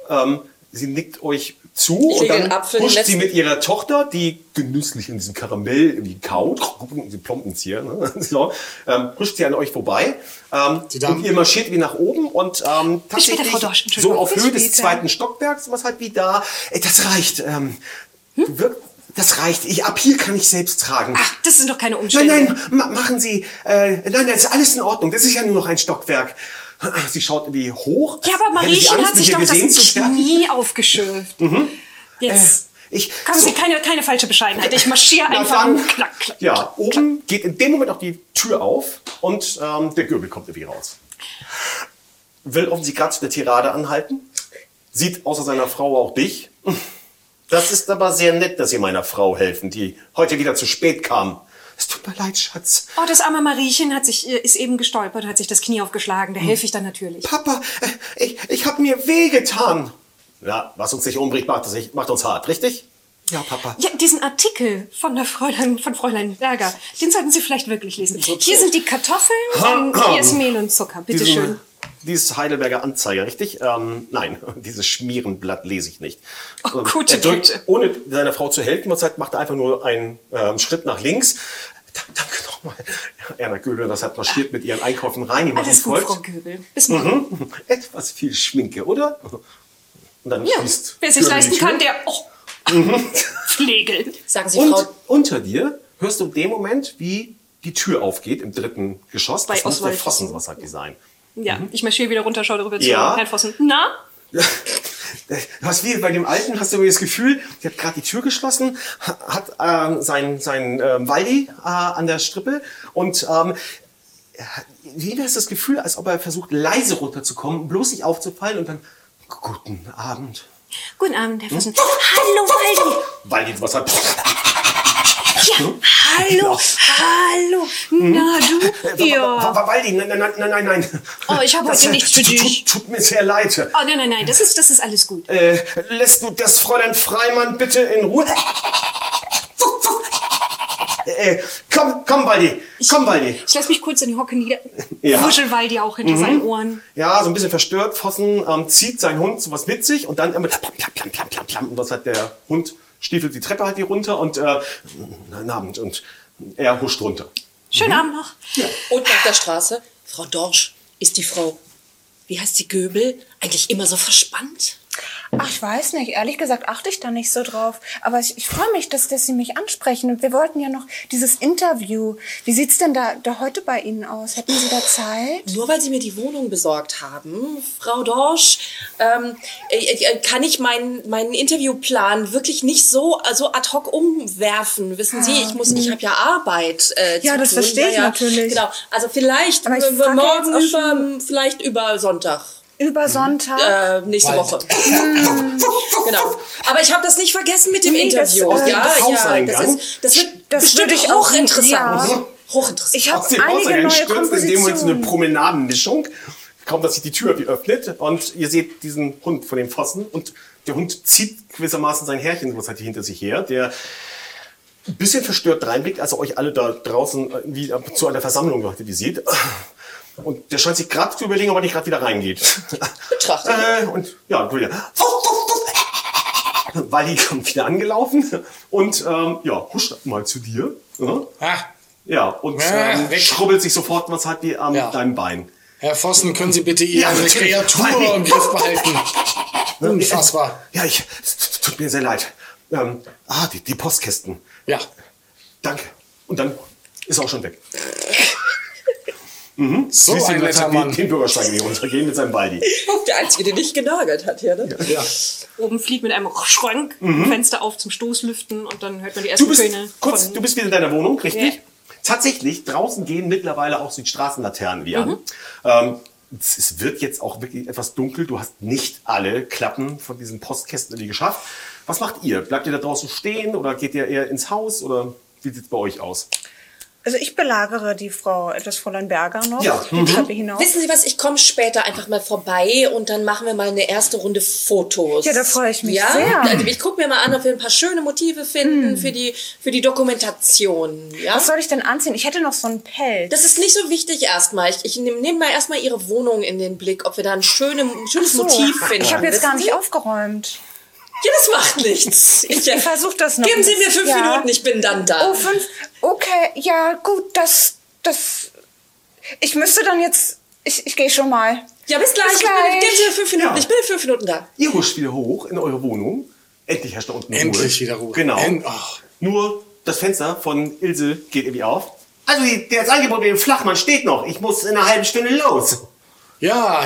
Sie nickt euch zu und lege dann den Apfel in den huscht sie letzten- mit ihrer Tochter, die genüsslich in diesem Karamell irgendwie kaut. Sie plompen's hier. Ne? So, huscht sie an euch vorbei. Und ihr marschiert wie nach oben und später, tatsächlich Frau Dorsch, so Entschuldigung. auf Bis Höhe des später. zweiten Stockwerks, was halt wie da. Das reicht. Das reicht. Ab hier kann ich selbst tragen. Ach, das sind doch keine Umstände. Nein, machen Sie. Nein, das ist alles in Ordnung. Das ist ja nur noch ein Stockwerk. Sie schaut irgendwie hoch. Ja, aber Hätte sie Mariechen Angst, hat sich mit doch mir das gesehen zu werden? Knie aufgeschürft. Jetzt kommen Sie, keine falsche Bescheidenheit. Ich marschiere Na einfach dann. und klack, klack. Ja, oben geht in dem Moment auch die Tür auf und der Göbel kommt irgendwie raus. Will offensichtlich gerade zu der Tirade anhalten. Sieht außer seiner Frau auch dich. Das ist aber sehr nett, dass Sie meiner Frau helfen, die heute wieder zu spät kam. Es tut mir leid, Schatz. Oh, das arme Mariechen ist eben gestolpert, hat sich das Knie aufgeschlagen. Da helfe ich dann natürlich. Papa, ich habe mir wehgetan. Ja, was uns nicht umbringt, macht uns hart, richtig? Ja, Papa. Ja, diesen Artikel von Fräulein Berger, den sollten Sie vielleicht wirklich lesen. Hier sind die Kartoffeln und hier ist Mehl und Zucker. Bitte schön. Dieses Heidelberger Anzeiger, richtig? Nein, dieses Schmierenblatt lese ich nicht. Oh, gute er drückt, Güte. ohne seiner Frau zu helfen, macht er einfach nur einen Schritt nach links. Danke nochmal. Erna Göbel, das hat marschiert mit ihren Einkäufen rein. Die machen Alles gut, folgt. Frau Göbel. Bis morgen. Etwas viel Schminke, oder? Und dann Ja, schließt wer sich Göbel leisten die Tür. kann, der... Pflegel. Sagen Sie, Und Frau, unter dir hörst du in dem Moment, wie die Tür aufgeht im 3. Geschoss. Bei Das muss der Oswald Vossen Vossen. was hat die sein. Ja, ich marschiere wieder runter, schaue darüber zu. Ja. Herrn Vossen. Na? Du hast wie bei dem Alten, hast du irgendwie das Gefühl, der hat gerade die Tür geschlossen, hat sein Waldi an der Strippe und wie wäre es das Gefühl, als ob er versucht, leise runterzukommen, bloß nicht aufzufallen und dann, guten Abend. Guten Abend, Herr Vossen. Hallo, Waldi. Waldi, was hat... Ja, hallo, hallo. Na, du? Ja. Waldi, nein. Oh, ich habe heute nichts für dich. Tut mir sehr leid. Oh, nein, das ist alles gut. Lässt du das Fräulein Freimann bitte in Ruhe? Komm, Waldi. Komm, Waldi. Ich lasse mich kurz in die Hocke nieder. Ja. Wuschel Waldi auch hinter seinen Ohren. Ja, so ein bisschen verstört. Vossen zieht seinen Hund sowas mit sich und dann immer plam. Und was hat der Hund? Stiefelt die Treppe halt hier runter und guten Abend. Und er huscht runter. Schönen Abend noch. Ja. Und nach der Straße, Frau Dorsch, ist die Frau, wie heißt die, Göbel, eigentlich immer so verspannt? Ach, ich weiß nicht. Ehrlich gesagt achte ich da nicht so drauf. Aber ich freue mich, dass Sie mich ansprechen. Und wir wollten ja noch dieses Interview. Wie sieht's denn da heute bei Ihnen aus? Hätten Sie da Zeit? Nur weil Sie mir die Wohnung besorgt haben, Frau Dorsch, kann ich meinen Interviewplan wirklich nicht so ad hoc umwerfen. Wissen Sie, ich habe ja Arbeit Ja, zu das tun. verstehe ich natürlich. Genau, also vielleicht Aber ich frage morgen vielleicht über Sonntag. Über Sonntag? Nächste Woche. Genau. Aber ich habe das nicht vergessen mit dem Nee, das, Interview. Hauseingang. Das wird Das bestimmt würde ich auch hochinteressant. ja. Hochinteressant. Ich habe Aus dem einige Hauseingang neue stürzt in dem Moment so eine Kompositionen. Promenadenmischung. Kaum, dass sich die Tür öffnet und ihr seht diesen Hund von dem Pfosten und der Hund zieht gewissermaßen sein Herrchen, was hat hier hinter sich her, der ein bisschen verstört reinblickt, als er euch alle da draußen irgendwie zu einer Versammlung aktivisiert. Und der scheint sich gerade zu überlegen, ob er nicht gerade wieder reingeht. Betrachtet. Und ja, Waldi kommt wieder angelaufen und huscht mal zu dir. Ah, Ja, und Weg. schrubbelt sich sofort was halt wie an Ja. deinem Bein. Herr Vossen, können Sie bitte Ihre natürlich. Kreatur im Griff behalten? Unfassbar. Ja, es tut mir sehr leid. Die Postkästen. Ja. Danke. Und dann ist er auch schon weg. So Siehst du, ein jetzt netter hat Mann. den Bürgersteig hier runtergehen mit seinem Waldi. Der Einzige, der nicht genagelt hat hier, ne? Ja. Oben fliegt mit einem Schrank, Fenster auf zum Stoßlüften und dann hört man die ersten Töne. Du bist wieder in deiner Wohnung, richtig? Ja. Tatsächlich, draußen gehen mittlerweile auch die Straßenlaternen wie an. Es wird jetzt auch wirklich etwas dunkel. Du hast nicht alle Klappen von diesen Postkästen irgendwie geschafft. Was macht ihr? Bleibt ihr da draußen stehen oder geht ihr eher ins Haus oder wie sieht es bei euch aus? Also ich belagere das Fräulein Berger noch, Ja. die Treppe hinauf. Wissen Sie was, ich komme später einfach mal vorbei und dann machen wir mal eine erste Runde Fotos. Ja, da freue ich mich ja? sehr. Also ich gucke mir mal an, ob wir ein paar schöne Motive finden für die Dokumentation. Ja? Was soll ich denn anziehen? Ich hätte noch so einen Pelz. Das ist nicht so wichtig erstmal. Ich nehme mal erstmal Ihre Wohnung in den Blick, ob wir da ein schönes So, Motiv finden. ich habe jetzt gar Wissen nicht Sie? aufgeräumt. Ja, das macht nichts. Ich versuche das noch. Geben Sie mir 5 Ja. Minuten, ich bin dann da. Oh, 5. Okay, ja, gut, das. Ich müsste dann jetzt. Ich gehe schon mal. Ja, bis gleich. Bis gleich. Geben Sie mir 5 Minuten. Ja. Ich bin in 5 Minuten da. Ihr huscht wieder hoch in eure Wohnung. Endlich herrscht da unten Ruhe. Endlich wieder Ruhe. Genau. Ach. Nur das Fenster von Ilse geht irgendwie auf. Also das Angebot mit dem Flachmann steht noch. Ich muss in einer halben Stunde los. Ja.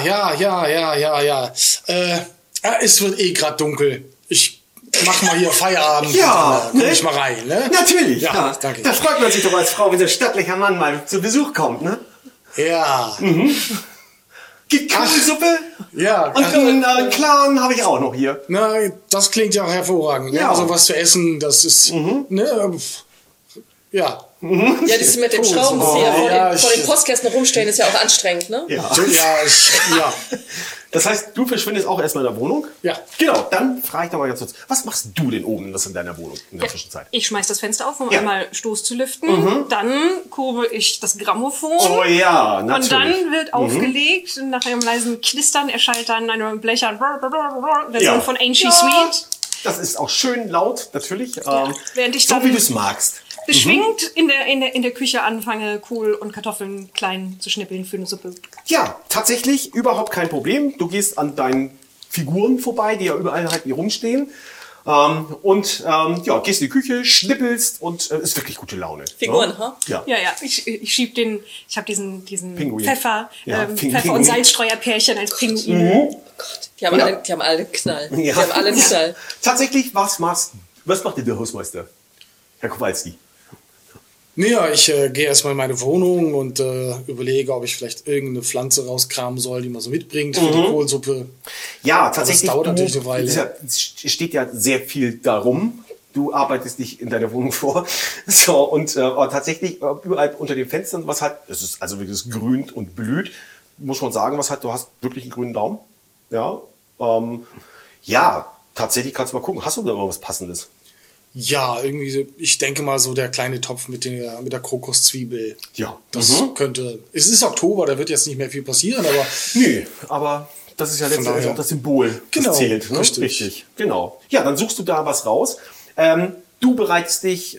Es wird eh grad dunkel. Ich mach mal hier Feierabend. Ja, Komm ne? ich mal rein, ne? Natürlich. Ja, danke. Da freut man sich doch als Frau, wenn der stattlicher Mann mal zu Besuch kommt, ne? Ja. Gibt Küchensuppe Ja. und einen Clan habe ich auch noch hier. Na, das klingt ja auch hervorragend. Ne? Ja. Also was zu essen, das ist, ne, ja. Ja, das mit dem Schraubenzieher ja, vor den ich- Postkästen rumstehen ist ja auch anstrengend, ne? Ja. So, ja. Das heißt, du verschwindest auch erstmal in der Wohnung? Ja. Genau, dann frage ich doch mal ganz kurz, was machst du denn oben in deiner Wohnung in der Zwischenzeit? Ich schmeiß das Fenster auf, um Ja. einmal Stoß zu lüften. Dann kurbel ich das Grammophon. Oh ja, natürlich. Und dann wird aufgelegt, nach einem leisen Knistern erschallt dann eine blechern Version Ja. von Ain't She Sweet. Das ist auch schön laut, natürlich. Während ich so dann wie du es magst. beschwingt in der Küche anfange, Kohl und Kartoffeln klein zu schnippeln für eine Suppe. Ja, tatsächlich überhaupt kein Problem. Du gehst an deinen Figuren vorbei, die ja überall halt hier rumstehen. Gehst in die Küche, schnippelst und ist wirklich gute Laune. Figuren, ne? ha? Ja. Ja, ich schieb ich habe diesen Pinguin. Pfeffer, Ja, Pfeffer Pinguin. und Salzstreuerpärchen als Pinguin. Gott, die haben alle einen Knall. Die Ja. haben alle einen Knall. Tatsächlich, was macht denn der Hausmeister? Herr Kowalski. Naja, ich gehe erstmal in meine Wohnung und überlege, ob ich vielleicht irgendeine Pflanze rauskramen soll, die man so mitbringt für die Kohlsuppe. Ja, tatsächlich. dauert natürlich eine Weile. Es steht ja sehr viel darum. Du arbeitest dich in deiner Wohnung vor. So, und aber tatsächlich überall unter den Fenstern, was halt, es ist also wirklich es grünt und blüht, muss man sagen, was halt, du hast wirklich einen grünen Daumen. Ja, tatsächlich kannst du mal gucken. Hast du da irgendwas Passendes? Ja, irgendwie, ich denke mal so der kleine Topf mit der Krokuszwiebel. Ja. Das könnte, es ist Oktober, da wird jetzt nicht mehr viel passieren, aber Nö, aber das ist ja letztendlich daher. auch das Symbol, Genau, das zählt. Ne? richtig. Genau. Ja, dann suchst du da was raus. Du bereitest dich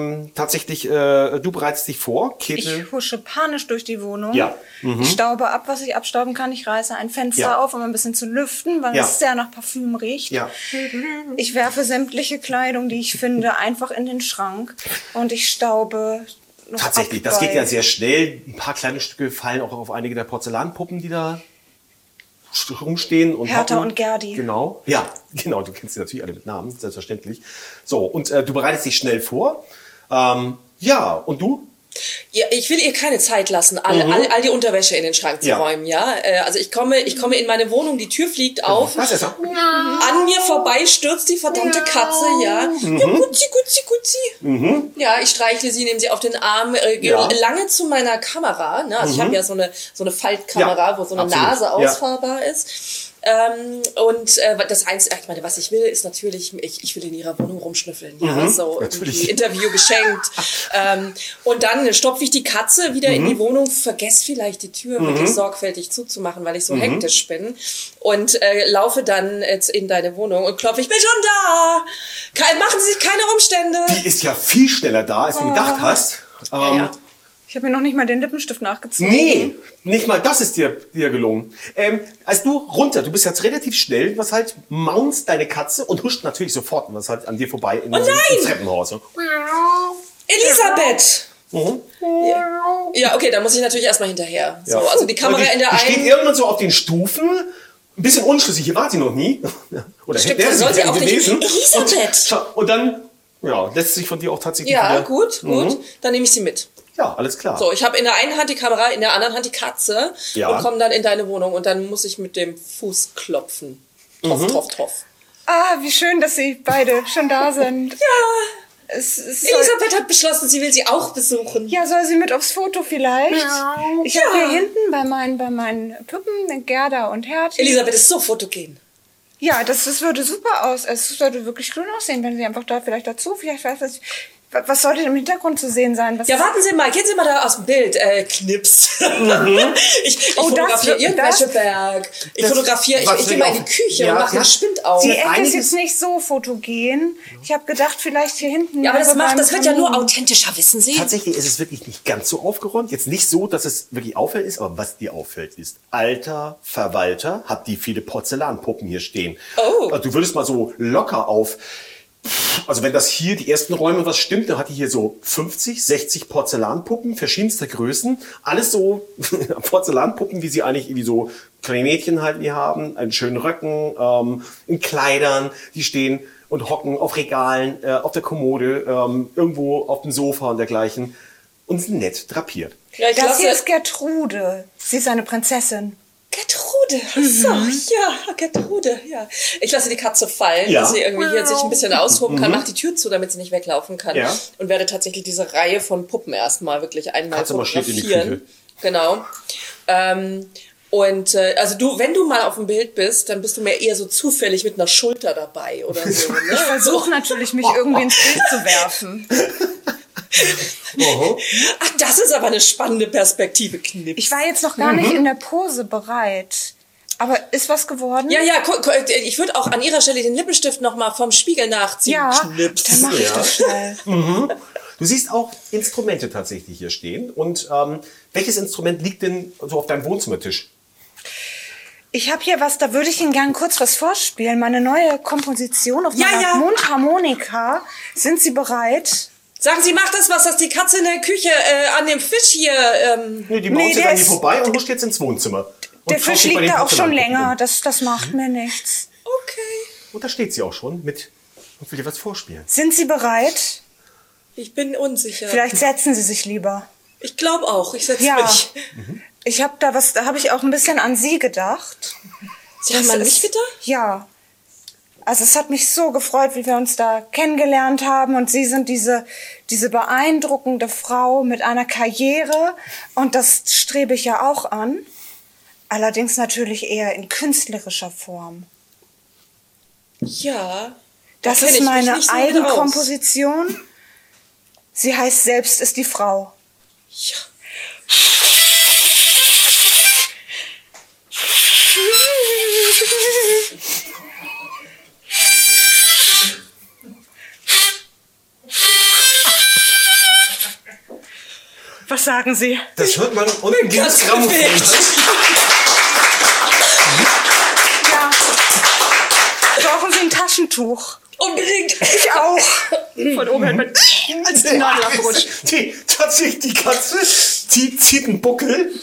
vor, Käthe. Ich husche panisch durch die Wohnung. Ja. Ich staube ab, was ich abstauben kann. Ich reiße ein Fenster Ja. auf, um ein bisschen zu lüften, weil Ja. es sehr nach Parfüm riecht. Ja. Ich werfe sämtliche Kleidung, die ich finde, einfach in den Schrank. Und ich staube noch Tatsächlich, ab das geht bei- ja sehr schnell. Ein paar kleine Stücke fallen auch auf einige der Porzellanpuppen, die da rumstehen. Und Hertha hocken. und Gerdi. Genau. Ja, genau. Du kennst sie natürlich alle mit Namen, selbstverständlich. So, und du bereitest dich schnell vor. Ja, und du? Ja, ich will ihr keine Zeit lassen, all die Unterwäsche in den Schrank zu Ja. räumen, ja. Also ich komme in meine Wohnung, die Tür fliegt auf. Was ist das? An mir vorbei stürzt die verdammte Katze, ja. Ja, Gutzi, Gutzi, Gutzi. Ja, ich streichle sie, nehme sie auf den Arm, Ja. lange zu meiner Kamera. Ne? Also ich habe ja so eine Faltkamera, Ja, wo so eine absolut. Nase Ja. ausfahrbar ist. Das Einzige, ich meine, was ich will, ist natürlich, ich will in ihrer Wohnung rumschnüffeln. Ja, so natürlich. irgendwie Interview geschenkt. Und dann stopfe ich die Katze wieder in die Wohnung, vergesse vielleicht die Tür wirklich sorgfältig zuzumachen, weil ich so hektisch bin. Und laufe dann jetzt in deine Wohnung und klopfe, ich bin schon da! Machen Sie sich keine Umstände! Die ist ja viel schneller da, als du gedacht hast. Ja. Ich habe mir noch nicht mal den Lippenstift nachgezogen. Nee, nicht mal das ist dir gelungen. Als du bist jetzt relativ schnell, was halt, maunst deine Katze und huscht natürlich sofort, was halt an dir vorbei ins Treppenhaus. Elisabeth! Ja, okay, dann muss ich natürlich erstmal hinterher. So, also die Kamera in der Die steht einen... irgendwann so auf den Stufen, ein bisschen unschlüssig, hier war sie noch nie. Oder Stimmt, hätte das soll sie auch nicht. gewesen. Elisabeth! Und dann, ja, lässt sich von dir auch tatsächlich Ja, wieder... gut. Dann nehme ich sie mit. Ja, alles klar. So, ich habe in der einen Hand die Kamera, in der anderen Hand die Katze Ja. und komme dann in deine Wohnung und dann muss ich mit dem Fuß klopfen. Toff, toff, toff. Ah, wie schön, dass Sie beide schon da sind. Ja, Es soll, Elisabeth hat beschlossen, sie will sie auch besuchen. ja, soll sie mit aufs Foto vielleicht? Ich habe hier hinten bei meinen Puppen Gerda und Hertha. Elisabeth ist so fotogen. Ja, das würde super aus. Es würde wirklich schön aussehen, wenn sie einfach da vielleicht dazu, vielleicht weiß ich, was sollte im Hintergrund zu sehen sein? Was Ja, warten Sie mal, gehen Sie mal da aus dem Bild. Knips. Ich Oh, fotografiere das- Ihren das- Wäscheberg. Ich fotografiere, was ich gehe mal in die auch- Küche Ja, und mache ja. den Spind auf. Die Sie- Ecke ist einiges- jetzt nicht so fotogen. Ich habe gedacht, vielleicht hier hinten. Ja, aber über meinem das wird ja nur Kamin. authentischer, wissen Sie? Tatsächlich ist es wirklich nicht ganz so aufgeräumt. Jetzt nicht so, dass es wirklich auffällt ist, aber was dir auffällt ist, alter Verwalter hat die viele Porzellanpuppen hier stehen. Oh. Also du würdest mal so locker auf, also wenn das hier die ersten Räume was stimmt, dann hat die hier so 50, 60 Porzellanpuppen verschiedenster Größen. Alles so Porzellanpuppen, wie sie eigentlich irgendwie so kleine Mädchen halt wie haben, einen schönen Röcken, in Kleidern, die stehen und hocken auf Regalen, auf der Kommode, irgendwo auf dem Sofa und dergleichen und sind nett drapiert. Ja, ich Das lasse hier ist Gertrude. Sie ist eine Prinzessin. Gertrude. So, ja, Gertrude, ja. Ich lasse die Katze fallen, Ja. dass sie irgendwie jetzt sich ein bisschen austoben kann, mache die Tür zu, damit sie nicht weglaufen kann Ja. und werde tatsächlich diese Reihe von Puppen erstmal wirklich einmal Katze marschiert in die fotografieren. Küche. Genau. Also wenn du mal auf dem Bild bist, dann bist du mir eher so zufällig mit einer Schulter dabei oder so. Ne? Ich versuche natürlich, mich irgendwie ins Bild zu werfen. Ach, das ist aber eine spannende Perspektive, Knips. Ich war jetzt noch gar nicht in der Pose bereit. Aber ist was geworden? Ja, ich würde auch an ihrer Stelle den Lippenstift noch mal vom Spiegel nachziehen. Ja, Knips. dann mache ich Ja. das schnell. Du siehst auch Instrumente tatsächlich hier stehen. Und welches Instrument liegt denn so auf deinem Wohnzimmertisch? Ich habe hier was, da würde ich Ihnen gerne kurz was vorspielen. Meine neue Komposition auf Ja, meiner ja. Mundharmonika. Sind Sie bereit? Sagen Sie, macht das was, dass die Katze in der Küche an dem Fisch hier... Nee, die Nee, maunzt jetzt der an dir ist- vorbei und huscht jetzt ins Wohnzimmer. Und Der schaut Fisch sich bei liegt den da auch schon Porzellanpuppen länger. um. Das macht mir nichts. Okay. Und da steht sie auch schon mit und will dir was vorspielen. Sind Sie bereit? Ich bin unsicher. Vielleicht setzen Sie sich lieber. Ich glaube auch. Ich setze Ja. mich. Ich habe da habe ich auch ein bisschen an Sie gedacht. Sie haben an mich gedacht? Ja. Also es hat mich so gefreut, wie wir uns da kennengelernt haben. Und Sie sind diese beeindruckende Frau mit einer Karriere. Und das strebe ich ja auch an. Allerdings natürlich eher in künstlerischer Form. Ja. Das kenn ist ich mich meine nicht so mit Eigenkomposition. Sie heißt Selbst ist die Frau. Ja. Was sagen Sie? Das hört man unten dieses Grammophon. Ja. Brauchen Sie ein Taschentuch? Unbedingt. Ich auch. Von oben hört man als die Nadel abrutscht. Tatsächlich, die Katze, die zieht einen Buckel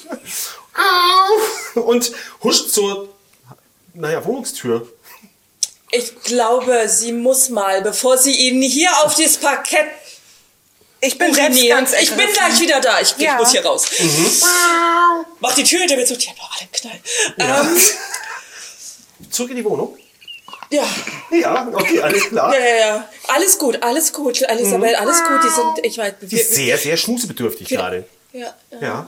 und huscht zur, Wohnungstür. Ich glaube, sie muss mal, bevor sie ihn hier auf dieses Parkett Ich bin selbst urinieren. ganz Ich bin ergriffen. gleich wieder da. Ich Ja. muss hier raus. Mach die Tür hinter mir zu. Die haben doch alle einen Knall. Zurück in die Wohnung? Ja. Ja, okay, alles klar. Ja. Alles gut, Elisabeth, alles gut. Die sind, ich weiß, Die ist sehr, sehr schmusebedürftig gerade. ja. Ja.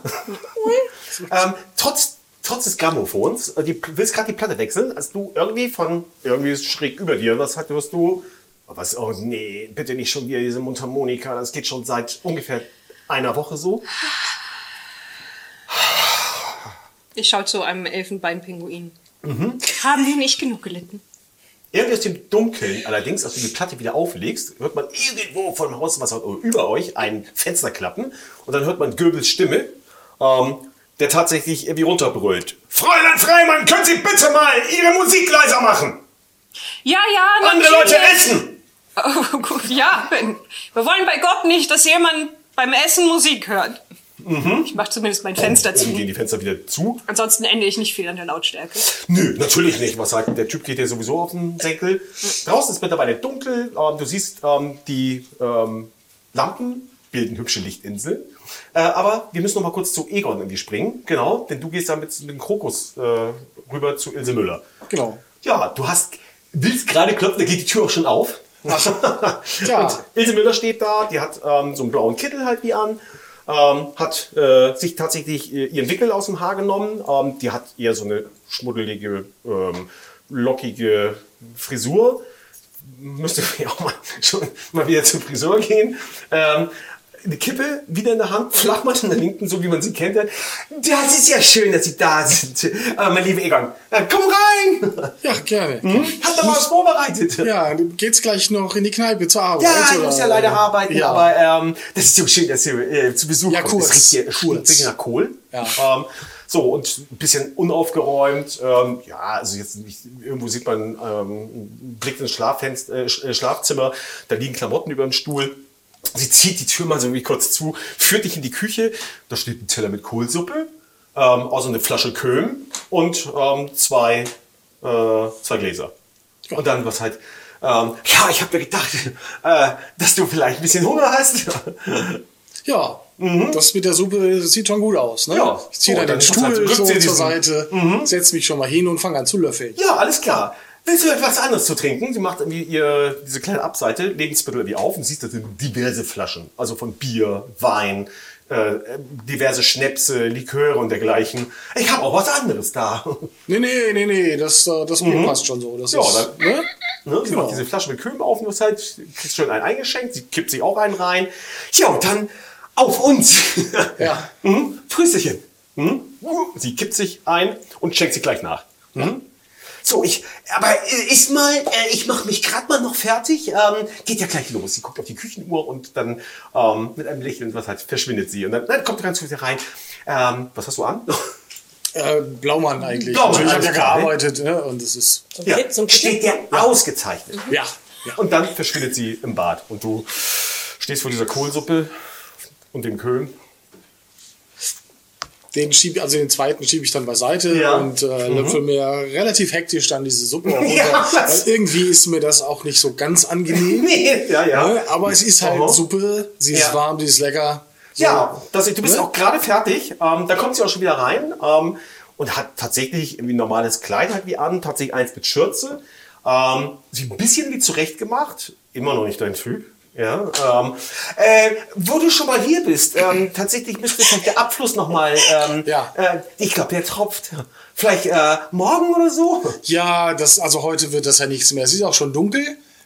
Trotz des Grammophons, du willst gerade die Platte wechseln, als du irgendwie schräg über dir, hörst du, oh nee, bitte nicht schon wieder diese Mundharmonika, das geht schon seit ungefähr einer Woche so. Ich schaue zu einem Elfenbeinpinguin. Haben die nicht genug gelitten? Irgendwie aus dem Dunkeln, allerdings, als du die Platte wieder auflegst, hört man irgendwo vom Hauswasser über euch ein Fenster klappen und dann hört man Goebbels Stimme, der tatsächlich irgendwie runterbrüllt. Fräulein Freimann, können Sie bitte mal Ihre Musik leiser machen? Ja, Andere Leute essen! Oh, gut, ja. Wir wollen bei Gott nicht, dass jemand beim Essen Musik hört. Ich mache zumindest mein Fenster zu. Oben gehen die Fenster wieder zu. Ansonsten ändere ich nicht viel an der Lautstärke. Nö, natürlich nicht. Was sagt der Typ, geht dir sowieso auf den Senkel. Draußen ist mittlerweile dunkel. Du siehst, die Lampen bilden hübsche Lichtinseln. Aber wir müssen noch mal kurz zu Egon irgendwie springen. Genau, denn du gehst da mit dem Krokus rüber zu Ilse Müller. Genau. Ja, willst gerade klopfen, da geht die Tür auch schon auf. Ja. Und Ilse Müller steht da, die hat so einen blauen Kittel halt wie an. Hat sich tatsächlich ihren Wickel aus dem Haar genommen. Die hat eher so eine schmuddelige, lockige Frisur. Müsste ja auch schon mal wieder zur Frisur gehen. Eine Kippe wieder in der Hand, Flachmann in der linken, so wie man sie kennt. Das ist ja schön, dass Sie da sind. Mein lieber Egon, komm rein! Ja, gerne. Hat da mal was vorbereitet? Ja, geht's gleich noch in die Kneipe zur Arbeit? Ja, ich oder? muss ja leider arbeiten, Ja. aber das ist so schön, dass du zu Besuch Ja, kommst. kurz, Das riecht hier kurz. ein bisschen nach Kohl. Ja. So, und ein bisschen unaufgeräumt. Ja, also jetzt nicht, irgendwo sieht man einen Blick ins Schlafzimmer, da liegen Klamotten über dem Stuhl. Sie zieht die Tür mal so wie kurz zu, führt dich in die Küche. Da steht ein Teller mit Kohlsuppe, also eine Flasche Köhm und zwei Gläser. Und dann was halt, ja, ich habe mir gedacht, dass du vielleicht ein bisschen Hunger hast. Ja, das mit der Suppe das sieht schon gut aus. Ne? Ja. Ich ziehe Oh, dann dann den kannst du halt Stuhl so so rückziehen zur diesen- Seite, setz mich schon mal hin und fange an zu löffeln. Ja, alles klar. Willst du etwas anderes zu trinken? Sie macht irgendwie diese kleine Abseite, Lebensmittel irgendwie auf und siehst, das sind diverse Flaschen. Also von Bier, Wein, diverse Schnäpse, Liköre und dergleichen. Ich habe auch was anderes da. Nee, das Bier passt schon so. Das Ja, ist, dann- ne? Ne? Sie macht diese Flasche mit Köhm auf und du hast halt, kriegst schön einen eingeschenkt, sie kippt sich auch einen rein. Ja, und dann auf uns. Ja. Prüsterchen. Sie kippt sich ein und schenkt sie gleich nach. So, ich mache mich gerade mal noch fertig. Geht ja gleich los. Sie guckt auf die Küchenuhr und dann mit einem Lächeln, verschwindet sie. Und dann kommt ganz kurz rein. Was hast du an? Blaumann eigentlich. Blaumann, ich habe alles ja klar, ne? gearbeitet, ne? Und es ist. Ja, So ein steht dir ausgezeichnet. Ja. Und dann verschwindet sie im Bad. Und du stehst vor dieser Kohlsuppe und dem Köhm. Den zweiten schiebe ich dann beiseite Ja. und löffel mir relativ hektisch dann diese Suppe auch runter. Ja, was? Weil irgendwie ist mir das auch nicht so ganz angenehm. Nee, ja. Ne? Aber es ist halt Aha. Suppe, sie ist Ja. warm, sie ist lecker. So. Ja, du bist Ne? auch gerade fertig. Da kommt sie auch schon wieder rein und hat tatsächlich irgendwie ein normales Kleid halt wie an, tatsächlich eins mit Schürze. Sie ein bisschen wie zurecht gemacht, immer noch nicht dein Typ. Ja, wo du schon mal hier bist, tatsächlich müsste vielleicht der Abfluss nochmal, Ja. Ich glaube, der tropft. Vielleicht morgen oder so? Ja, also heute wird das ja nichts mehr. Es ist auch schon dunkel.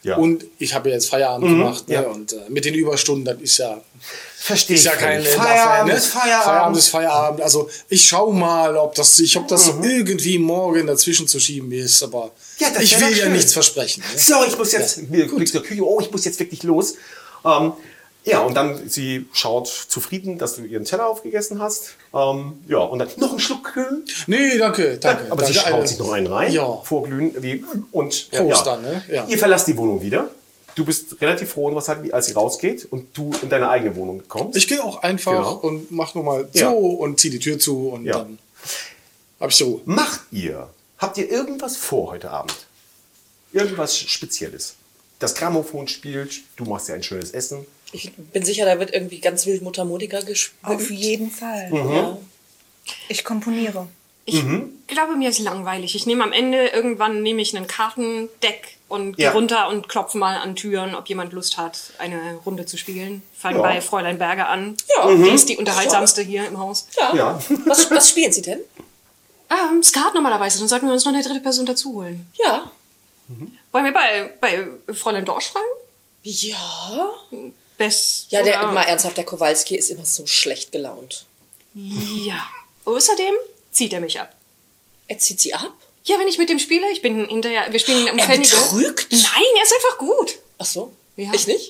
Ja. Und ich habe ja jetzt Feierabend gemacht. Ne? Ja. Und mit den Überstunden, das ist ja... Verstehe Ist ja kein Feierabend ne? ist Feierabend. Feierabend ist Feierabend. Also ich schaue mal, ob das irgendwie morgen dazwischen zu schieben ist. Aber Ja, das ich wär will doch ja schön. nichts versprechen. Ne? So, ich muss jetzt, mir kriegst du Küche, oh, ich muss jetzt wirklich los. Ja, und dann, sie schaut zufrieden, dass du ihren Teller aufgegessen hast. Ja, und dann noch einen Schluck Kühl. Nee, danke. Aber sie danke. schaut sich noch einen rein, Ja. vorglühen, und Prost dann, ne? Ja. Ihr verlasst die Wohnung wieder. Du bist relativ froh, was halt, als sie rausgeht und du in deine eigene Wohnung kommst. Ich gehe auch einfach Genau. und mach nochmal so Ja. und zieh die Tür zu und Ja. dann hab ich so. Habt ihr irgendwas vor heute Abend? Irgendwas Spezielles? Das Grammophon spielt, du machst ja ein schönes Essen. Ich bin sicher, da wird irgendwie ganz wild Mutter Monika gespielt. Auf jeden Fall. Ja. Ich komponiere. Ich glaube, mir ist langweilig. Ich nehme am Ende, irgendwann nehme ich einen Kartendeck und gehe Ja. runter und klopfe mal an Türen, ob jemand Lust hat, eine Runde zu spielen. Fange Ja. bei Fräulein Berger an. Ja. Die ist die unterhaltsamste hier im Haus. Ja. Was spielen Sie denn? Skat normalerweise, dann sollten wir uns noch eine dritte Person dazu holen. Ja. Wollen wir bei Fräulein Dorsch fragen? Ja. Oh, Mal ernsthaft, der Kowalski ist immer so schlecht gelaunt. Ja. Außerdem zieht er mich ab. Er zieht sie ab? Ja, wenn ich mit dem spiele, wir spielen um Er Pfennige. betrügt? Nein, er ist einfach gut. Ach so. Ja. Ich nicht?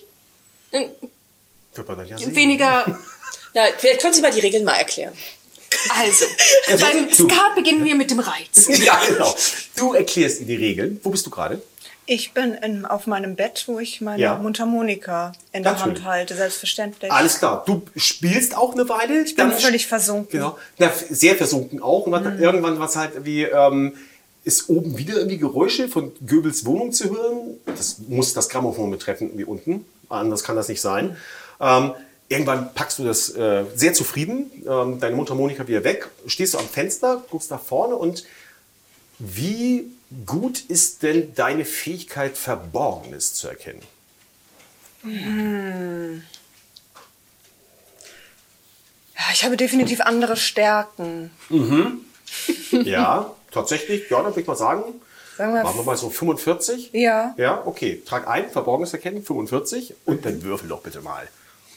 Wird man dann ja sehen. Weniger. Na, vielleicht können Sie mal die Regeln mal erklären. Also, beim Skat beginnen wir mit dem Reiz. Ja, genau. Du erklärst ihr die Regeln. Wo bist du gerade? Ich bin auf meinem Bett, wo ich meine Ja. Mundharmonika in der Natürlich. Hand halte, selbstverständlich. Alles klar. Du spielst auch eine Weile. Ich bin völlig versunken. Genau. Na, sehr versunken auch. Und dann irgendwann was halt wie ist oben wieder irgendwie Geräusche von Goebbels Wohnung zu hören. Das muss das Grammophon betreffen, irgendwie unten. Anders kann das nicht sein. Irgendwann packst du das sehr zufrieden, deine Mundharmonika wieder weg, stehst du am Fenster, guckst nach vorne und wie gut ist denn deine Fähigkeit, Verborgenes zu erkennen? Ja, ich habe definitiv andere Stärken. Ja, tatsächlich, ja, dann würde ich mal sagen, Sagen wir machen wir mal so 45. Ja. Ja, okay, trag ein, Verborgenes erkennen, 45 und dann würfel doch bitte mal.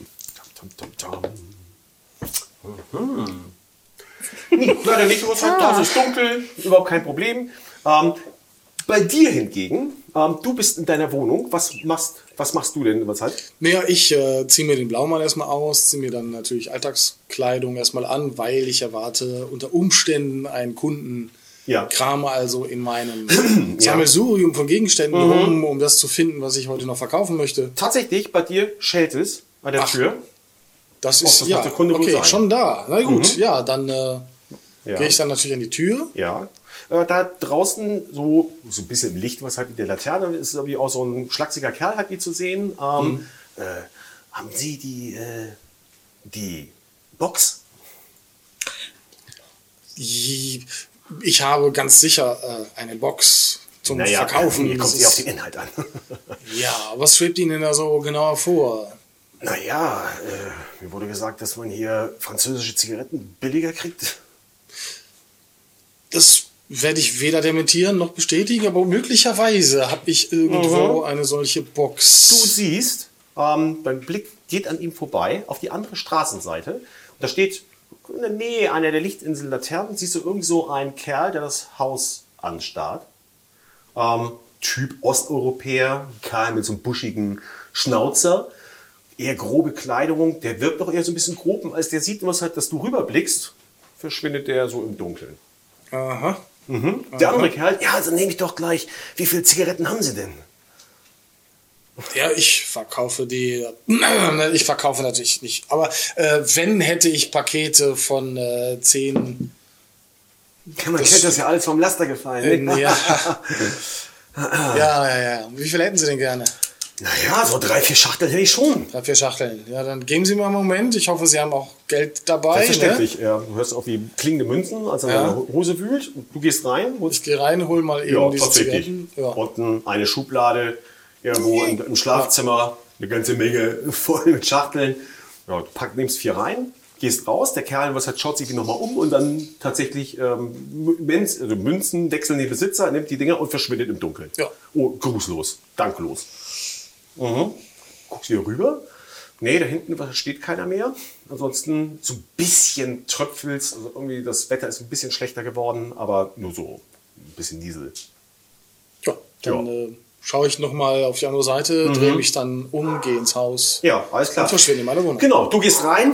Leider nicht, das ist dunkel, überhaupt kein Problem. Bei dir hingegen, du bist in deiner Wohnung, was machst du denn? Was halt? Naja, ich ziehe mir den Blaumann erstmal aus, ziehe mir dann natürlich Alltagskleidung erstmal an, weil ich erwarte unter Umständen einen Kunden. Ja. Krame also in meinem Sammelsurium von Gegenständen rum, um das zu finden, was ich heute noch verkaufen möchte. Tatsächlich, bei dir schellt es an der Tür. Das ist das ja wird der Kunde wohl okay, sein. schon da. Na gut, ja, dann Ja. gehe ich dann natürlich an die Tür. Ja. Da draußen so ein bisschen im Licht, was halt mit der Laterne ist, irgendwie auch so ein schlachsiger Kerl halt wie zu sehen. Haben Sie die Box? Ich habe ganz sicher eine Box zum Verkaufen. Hier kommt sie auf den Inhalt an. Ja, was schwebt Ihnen denn da so genauer vor? Naja, mir wurde gesagt, dass man hier französische Zigaretten billiger kriegt. Das werde ich weder dementieren noch bestätigen, aber möglicherweise habe ich irgendwo eine solche Box. Du siehst, dein Blick geht an ihm vorbei auf die andere Straßenseite. Und da steht in der Nähe einer der Lichtinsellaternen, siehst du irgend so einen Kerl, der das Haus anstarrt. Typ Osteuropäer, Kerl mit so einem buschigen Schnauzer. Eher grobe Kleidung, der wirkt doch eher so ein bisschen grob. Und als der sieht, was halt, dass du rüberblickst, verschwindet der so im Dunkeln. Aha. Der andere Kerl, ja, also nehme ich doch gleich. Wie viele Zigaretten haben Sie denn? Ja, ich verkaufe ich verkaufe natürlich nicht. Aber wenn, hätte ich Pakete von 10. Man kennt das ja alles vom Laster gefallen. Ne? Ja. Wie viel hätten Sie denn gerne? Naja, so 3, 4 Schachteln hätte ich schon. 3, 4 Schachteln. Ja, dann geben Sie mir einen Moment. Ich hoffe, Sie haben auch Geld dabei. Ne? Selbstverständlich. Ja, du hörst auf die klingende Münzen, als er in deine Hose wühlt. Und du gehst rein. Ich gehe rein, hol mal eben diese tatsächlich. Zigaretten. Ja. Unten eine Schublade, irgendwo im Schlafzimmer, eine ganze Menge voll mit Schachteln. Ja, du nimmst 4 rein. gehst raus, der Kerl schaut sich nochmal um und dann tatsächlich Münzen wechseln den Besitzer, nimmt die Dinger und verschwindet im Dunkeln. Ja. Oh, grußlos, danklos. Guckst wieder rüber. Nee, da hinten steht keiner mehr. Ansonsten so ein bisschen tröpfelst. Also irgendwie das Wetter ist ein bisschen schlechter geworden, aber nur so ein bisschen Niesel. Ja, dann schaue ich nochmal auf die andere Seite, drehe mich dann um, gehe ins Haus. Ja, alles klar. Und verschwinde in meine Wohnung. Genau, du gehst rein.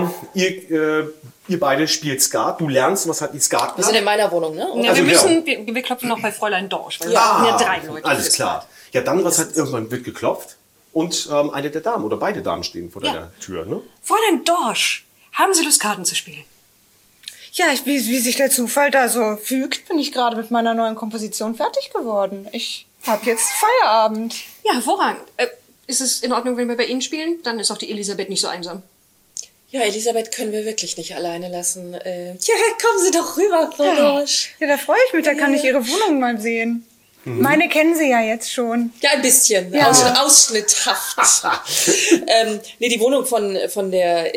Ihr beide spielt Skat. Du lernst, was hat die Skat? Wir sind in meiner Wohnung, ne? Ja, Also, wir klopfen noch bei Fräulein Dorsch, weil wir haben ja 3 Leute. Alles klar. Ja, dann irgendwann wird geklopft und eine der Damen oder beide Damen stehen vor deiner Tür, ne? Fräulein Dorsch, haben Sie Lust, Karten zu spielen? Ja, wie sich der Zufall da so fügt, bin ich gerade mit meiner neuen Komposition fertig geworden. Ich habe jetzt Feierabend. Ja, hervorragend. Ist es in Ordnung, wenn wir bei Ihnen spielen? Dann ist auch die Elisabeth nicht so einsam. Ja, Elisabeth können wir wirklich nicht alleine lassen. Ja, kommen Sie doch rüber, Frau Dorsch. Ja, da freue ich mich, da kann ich Ihre Wohnung mal sehen. Meine kennen Sie ja jetzt schon. Ja, ein bisschen. Ja. Ausschnitthaft. Nee, die Wohnung von der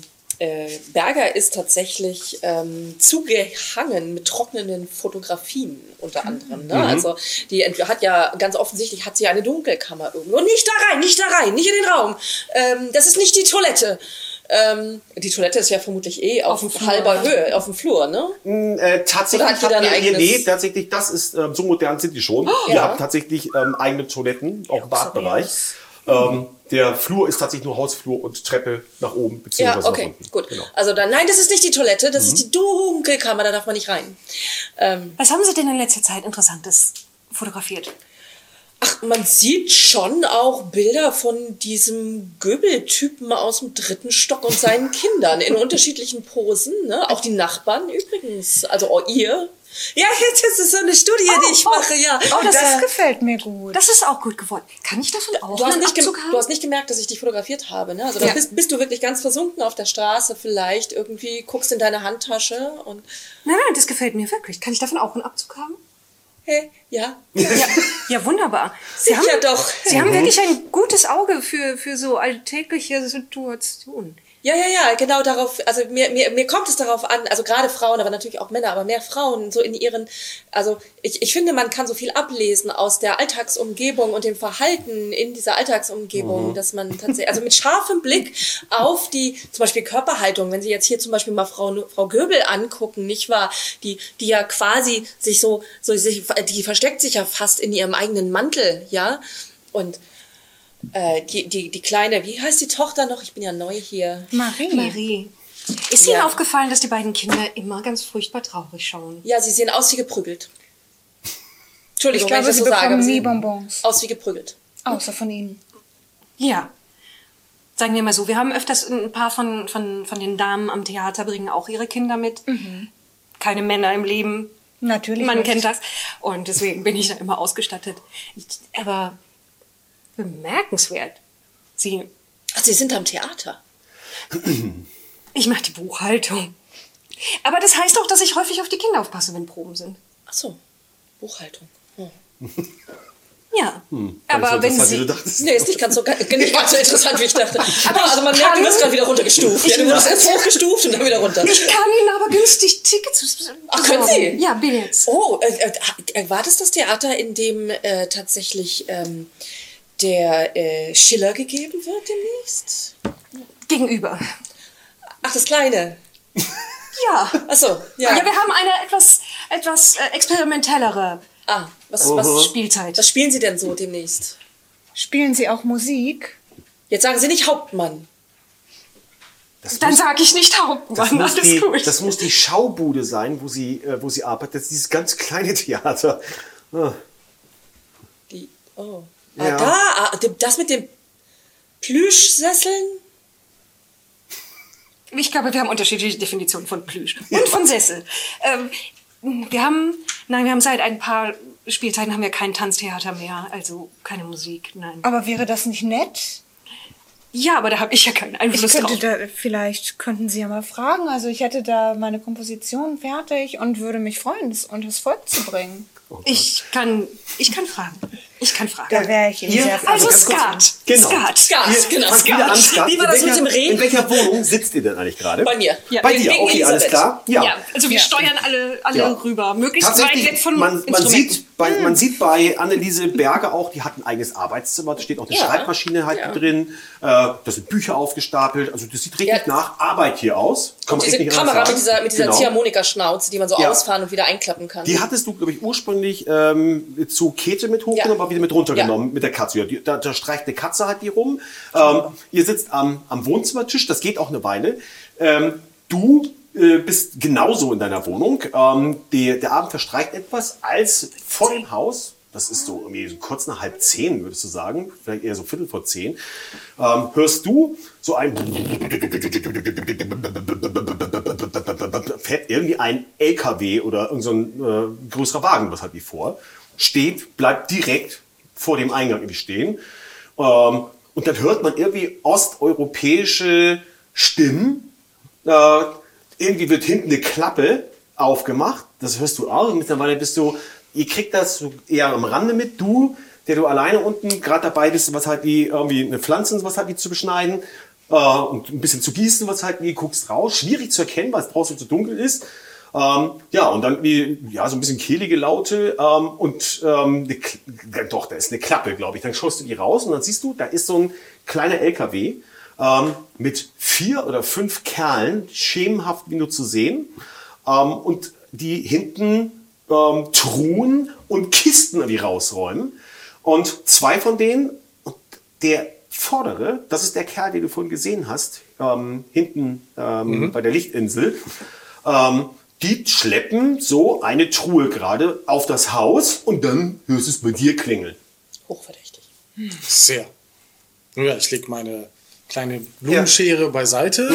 Berger ist tatsächlich zugehangen mit trocknenden Fotografien unter anderem. Ne? Also die hat ja ganz offensichtlich hat sie eine Dunkelkammer irgendwo. Nicht da rein, nicht in den Raum. Das ist nicht die Toilette. Die Toilette ist ja vermutlich auf halber Höhe, auf dem Flur, ne? Tatsächlich Oder hat jeder ein eigenes- tatsächlich, das ist, so modern sind die schon. Ihr habt tatsächlich eigene Toiletten, auch im Badbereich. Der Flur ist tatsächlich nur Hausflur und Treppe nach oben, Ja, beziehungsweise okay, nach unten. gut. Genau. Also dann, nein, das ist nicht die Toilette, das ist die Dunkelkammer, da darf man nicht rein. Was haben Sie denn in letzter Zeit Interessantes fotografiert? Ach, man sieht schon auch Bilder von diesem Göbel-Typen aus dem 3. Stock und seinen Kindern in unterschiedlichen Posen, ne? Auch die Nachbarn übrigens, also auch ihr. Ja, das ist so eine Studie, die ich mache, ja. Oh, das gefällt mir gut. Das ist auch gut geworden. Kann ich davon auch Du hast, einen nicht Abzug haben? du hast nicht gemerkt, dass ich dich fotografiert habe, ne? Also da bist du wirklich ganz versunken auf der Straße vielleicht, irgendwie guckst in deine Handtasche und... Nein, das gefällt mir wirklich. Kann ich davon auch einen Abzug haben? Hey, ja. Ja, wunderbar. Sicher doch. Sie haben wirklich ein gutes Auge für so alltägliche Situationen. Ja, genau darauf, also mir kommt es darauf an, also gerade Frauen, aber natürlich auch Männer, aber mehr Frauen so in ihren, also ich finde, man kann so viel ablesen aus der Alltagsumgebung und dem Verhalten in dieser Alltagsumgebung, dass man tatsächlich, also mit scharfem Blick auf die, zum Beispiel Körperhaltung, wenn Sie jetzt hier zum Beispiel mal Frau Göbel angucken, nicht wahr, die ja quasi die versteckt sich ja fast in ihrem eigenen Mantel, ja, und die Kleine, wie heißt die Tochter noch? Ich bin ja neu hier. Marie. Ist Ihnen aufgefallen, dass die beiden Kinder immer ganz furchtbar traurig schauen? Ja, sie sehen aus wie geprügelt. Entschuldigung, Ich glaube, wenn ich sie das so sage. bekommen Aber sie nie Bonbons. aus wie geprügelt. Außer von Ihnen. Ja. Sagen wir mal so, wir haben öfters ein paar von den Damen am Theater bringen auch ihre Kinder mit. Keine Männer im Leben. Natürlich Man nicht. kennt das. Und deswegen bin ich da immer ausgestattet. Aber bemerkenswert. Ach, Sie sind am Theater. Ich mache die Buchhaltung. Aber das heißt auch, dass ich häufig auf die Kinder aufpasse, wenn Proben sind. Ach so, Buchhaltung. Ja, aber wenn Sie... Nee, ist nicht ganz so interessant, wie ich dachte. Also man merkt, du wirst gerade wieder runtergestuft. Ja, du wurdest erst hochgestuft und dann wieder runter. Ich kann Ihnen aber günstig Tickets... Ach, können Sie? Ja, Billets. Oh, war das Theater, in dem tatsächlich der Schiller gegeben wird demnächst? Gegenüber. Ach, das Kleine. Ja. Ach so, ja. Ja, wir haben eine etwas experimentellere Was Spielzeit. Was spielen Sie denn so demnächst? Spielen Sie auch Musik? Jetzt sagen Sie nicht Hauptmann. Dann sage ich nicht Hauptmann, alles gut. Das muss die Schaubude sein, wo sie arbeitet. Das ist dieses ganz kleine Theater. Ja. Das mit den Plüschsesseln? Ich glaube, wir haben unterschiedliche Definitionen von Plüsch und von Sessel. Wir haben seit ein paar Spielzeiten haben wir kein Tanztheater mehr, also keine Musik, nein. Aber wäre das nicht nett? Ja, aber da habe ich ja keinen Einfluss drauf. Vielleicht könnten Sie ja mal fragen. Also ich hätte da meine Komposition fertig und würde mich freuen, das unters Volk zu bringen. Ich kann fragen. Da wäre ich Ihnen sehr Also ganz kurz. Skat. Genau. Skat, genau. Fangt wieder an, Skat. Wie war das mit dem Reh? In welcher Wohnung sitzt ihr denn eigentlich gerade? Bei mir. Ja. Bei dir, Wegen okay, alles Elisabeth. klar. Ja, also wir steuern alle Ja. rüber, möglichst weit weg von man Instrumenten. man sieht bei Anneliese Berger auch, die hat ein eigenes Arbeitszimmer, da steht auch eine Ja. Schreibmaschine halt drin, da sind Bücher aufgestapelt, also das sieht richtig nach Arbeit hier aus. Kann Und man echt diese nicht anders Kamera sagen. mit dieser Genau. Ziehharmonika-Schnauze, die man so Ja. ausfahren und wieder einklappen kann. Die hattest du, glaube ich, ursprünglich zu Käthe mit hochgenommen, Ja. aber wieder mit runtergenommen, Ja. mit der Katze. Ja, da streicht eine Katze halt die rum. Ihr sitzt am Wohnzimmertisch, das geht auch eine Weile. Du bist genauso in deiner Wohnung. Der Abend verstreicht etwas, als vor dem Haus, das ist so irgendwie so kurz nach 9:30, würdest du sagen, vielleicht eher so 9:45, hörst du so ein fährt irgendwie ein LKW oder irgend so ein größerer Wagen, was hat die vor, steht, bleibt direkt vor dem Eingang irgendwie stehen. Und dann hört man irgendwie osteuropäische Stimmen. Irgendwie wird hinten eine Klappe aufgemacht. Das hörst du auch. Und mittlerweile ihr kriegt das so eher am Rande mit. Der du alleine unten gerade dabei bist, was halt wie irgendwie eine Pflanze, was halt wie zu beschneiden und ein bisschen zu gießen, was halt wie guckst raus. Schwierig zu erkennen, weil es draußen zu dunkel ist. Und dann so ein bisschen kehlige Laute doch, da ist eine Klappe, glaube ich. Dann schaust du die raus und dann siehst du, da ist so ein kleiner LKW mit 4 oder 5 Kerlen, schemenhaft wie nur zu sehen. Und die hinten Truhen und Kisten irgendwie rausräumen. Und 2 von denen, der vordere, das ist der Kerl, den du vorhin gesehen hast, hinten bei der Lichtinsel, die schleppen so eine Truhe gerade auf das Haus und dann hörst du es bei dir klingeln. Hochverdächtig. Sehr. Ja, ich lege meine kleine Blumenschere beiseite.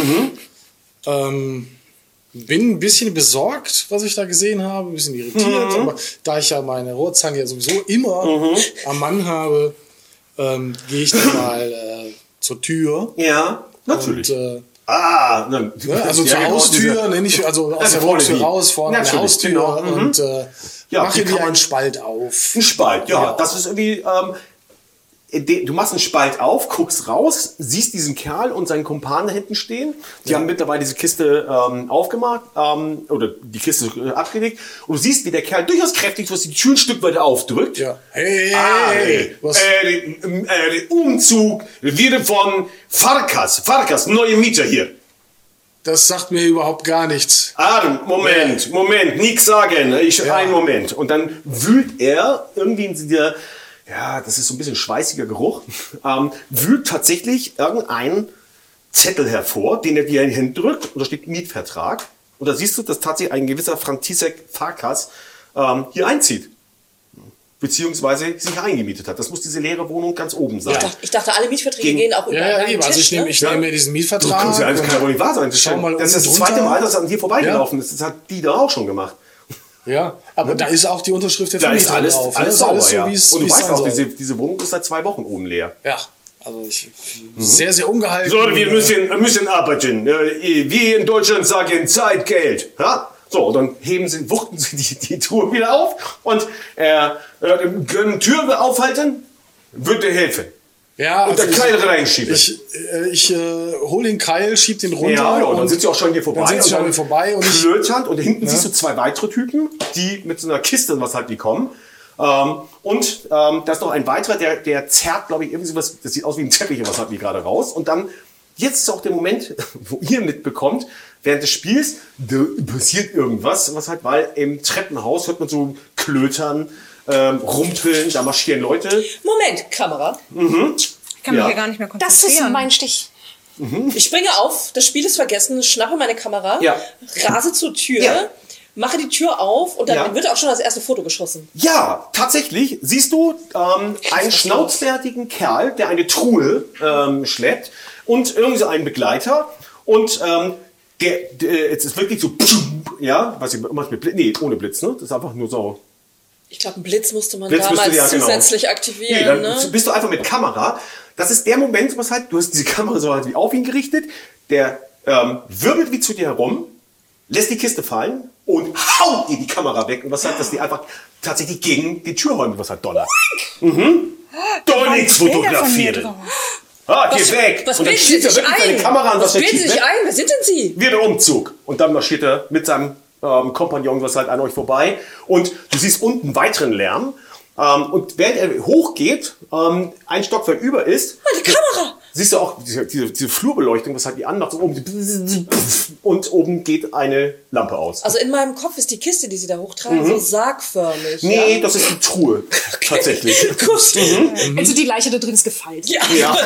Bin ein bisschen besorgt, was ich da gesehen habe, ein bisschen irritiert. Aber da ich ja meine Rohrzange ja sowieso immer am Mann habe, gehe ich dann mal zur Tür. Ja, natürlich. Und, Dann, also zur Haustür, nicht also aus der Wohnungstür raus, vorne an der Natürlich, Haustür genau. und mache die kann dir einen man- Spalt auf. Ein Spalt, ja. Das ist irgendwie. Du machst einen Spalt auf, guckst raus, siehst diesen Kerl und seinen Kumpan da hinten stehen. Die haben mittlerweile diese Kiste aufgemacht oder die Kiste abgelegt. Und du siehst, wie der Kerl durchaus kräftig, was die Tür ein Stück weiter aufdrückt. Ja. Hey, was? Der Umzug wird von Farkas, neue Mieter hier. Das sagt mir überhaupt gar nichts. Moment, nix sagen. Einen Moment. Und dann wühlt er irgendwie in dieser, das ist so ein bisschen schweißiger Geruch, wühlt tatsächlich irgendeinen Zettel hervor, den er dir in die Hände drückt und da steht Mietvertrag. Und da siehst du, dass tatsächlich ein gewisser František Farkas hier einzieht. Beziehungsweise sich eingemietet hat. Das muss diese leere Wohnung ganz oben sein. Ich dachte, alle Mietverträge gehen auch über Ja, einen eben. Also Tisch, ich nehme mir diesen Mietvertrag. Das kann wohl nicht wahr sein. Schau mal das ist das unten zweite drunter. Mal, dass er an dir vorbeigelaufen ist. Das hat die da auch schon gemacht. Ja, aber da ist auch die Unterschrift der Da ist Vermieter alles, drauf. ne? alles Das ist sauber, alles so, ja. wie es Und du weißt sein auch, soll. diese Wohnung ist seit 2 Wochen oben leer. Ja, also sehr, sehr ungehalten. So, wir müssen arbeiten. Wir in Deutschland sagen Zeit, Geld. Ja? So, und dann wuchten sie die Tour wieder auf und können Türen aufhalten, würde helfen. Ja, Und der Keil reinschieben. Ich hole den Keil, schieb den runter. Ja, und dann und sind sie auch schon hier vorbei. Dann sind sie und schon hier vorbei. Und ich, klöternd. Und hinten siehst du 2 weitere Typen, die mit so einer Kiste, was halt die kommen. Da ist noch ein weiterer, der zerrt, glaube ich, irgendwie was, das sieht aus wie ein Teppich, was hat die gerade raus. Und dann, jetzt ist auch der Moment, wo ihr mitbekommt, während des Spiels, da passiert irgendwas, weil im Treppenhaus hört man so klötern, rumpeln, da marschieren Leute. Moment, Kamera. Ich kann mich hier gar nicht mehr Das ist konzentrieren. mein Stich. Ich springe auf, das Spiel ist vergessen, schnappe meine Kamera, Ja. rase zur Tür, Ja. mache die Tür auf und dann Ja. wird auch schon das erste Foto geschossen. Ja, tatsächlich siehst du einen schnauzbärtigen Kerl, der eine Truhe schleppt und irgendwie so einen Begleiter und jetzt ist wirklich so, ja, weiß ich, mit Blitz, nee, ohne Blitz, ne? Das ist einfach nur so. Ich glaube, einen Blitz musste man Blitz damals müsste, ja, genau. zusätzlich aktivieren. Nee, dann Ne? bist du einfach mit Kamera. Das ist der Moment, du hast diese Kamera so halt wie auf ihn gerichtet, der wirbelt wie zu dir herum, lässt die Kiste fallen und haut dir die Kamera weg. Und was sagt, dass die einfach tatsächlich gegen die Tür räumt, was hat Donner. Doch nichts Bilder von mir fotografieren. drauf. Geh weg! Was Und dann bilden Sie schiebt er sich wirklich seine ein? Kamera an, Was er bilden Sie schiebt, sich ne? ein? Wer sind denn Sie? Wieder Umzug. Und dann marschiert er mit seinem Kompagnon, was halt an euch vorbei. Und du siehst unten weiteren Lärm. Und während er hochgeht, ein Stockwerk über ist, Die Kamera! siehst du auch diese Flurbeleuchtung, was halt die anmacht. So oben, und oben geht eine Lampe aus. Also in meinem Kopf ist die Kiste, die Sie da hochtragen, so sargförmig. Nee, ja? das ist die Truhe. Tatsächlich. Gut. Also die Leiche da drin ist gefeilt. Ja. Ja.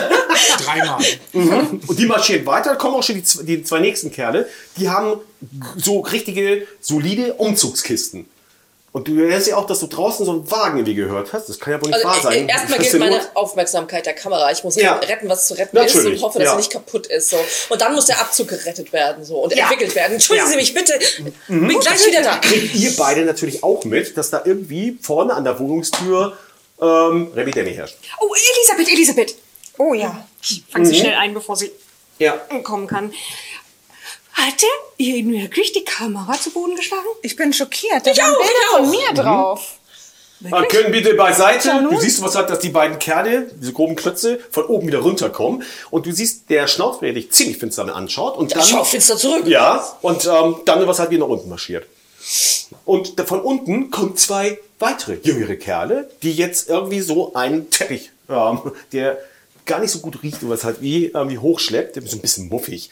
3-mal. Und die marschieren weiter, kommen auch schon die zwei nächsten Kerle, die haben so richtige, solide Umzugskisten. Und du hörst ja auch, dass du draußen so einen Wagen irgendwie gehört hast. Das kann ja wohl nicht wahr sein. Erstmal Das gilt ist meine Not. Aufmerksamkeit der Kamera. Ich muss Ja. retten, was zu retten Natürlich, ist und hoffe, dass ja. sie nicht kaputt ist. So. Und dann muss der Abzug gerettet werden so, und Ja. entwickelt werden. Entschuldigen Ja. Sie mich bitte. Bin gleich wieder da. Kriegt ihr beide natürlich auch mit, dass da irgendwie vorne an der Wohnungstür Remi-Demi herrscht. Oh, Elisabeth. Oh ja. Fangen Sie schnell ein, bevor sie Ja. kommen kann. Hatte ihr ihn wirklich die Kamera zu Boden geschlagen? Ich bin schockiert. Da Ich waren auch, Bilder ich von auch. mir drauf. Können bitte beiseite. Ja, nun. Du siehst, was hat, dass die beiden Kerle, diese groben Klötze, von oben wieder runterkommen. Und du siehst, der Schnauzbär dich ziemlich finster anschaut. Und dann, Schau finster zurück. ja, und dann was halt wieder nach unten marschiert. Und von unten kommen zwei weitere jüngere Kerle, die jetzt irgendwie so einen Teppich, der gar nicht so gut riecht, was halt wie hochschleppt, der ist so ein bisschen muffig.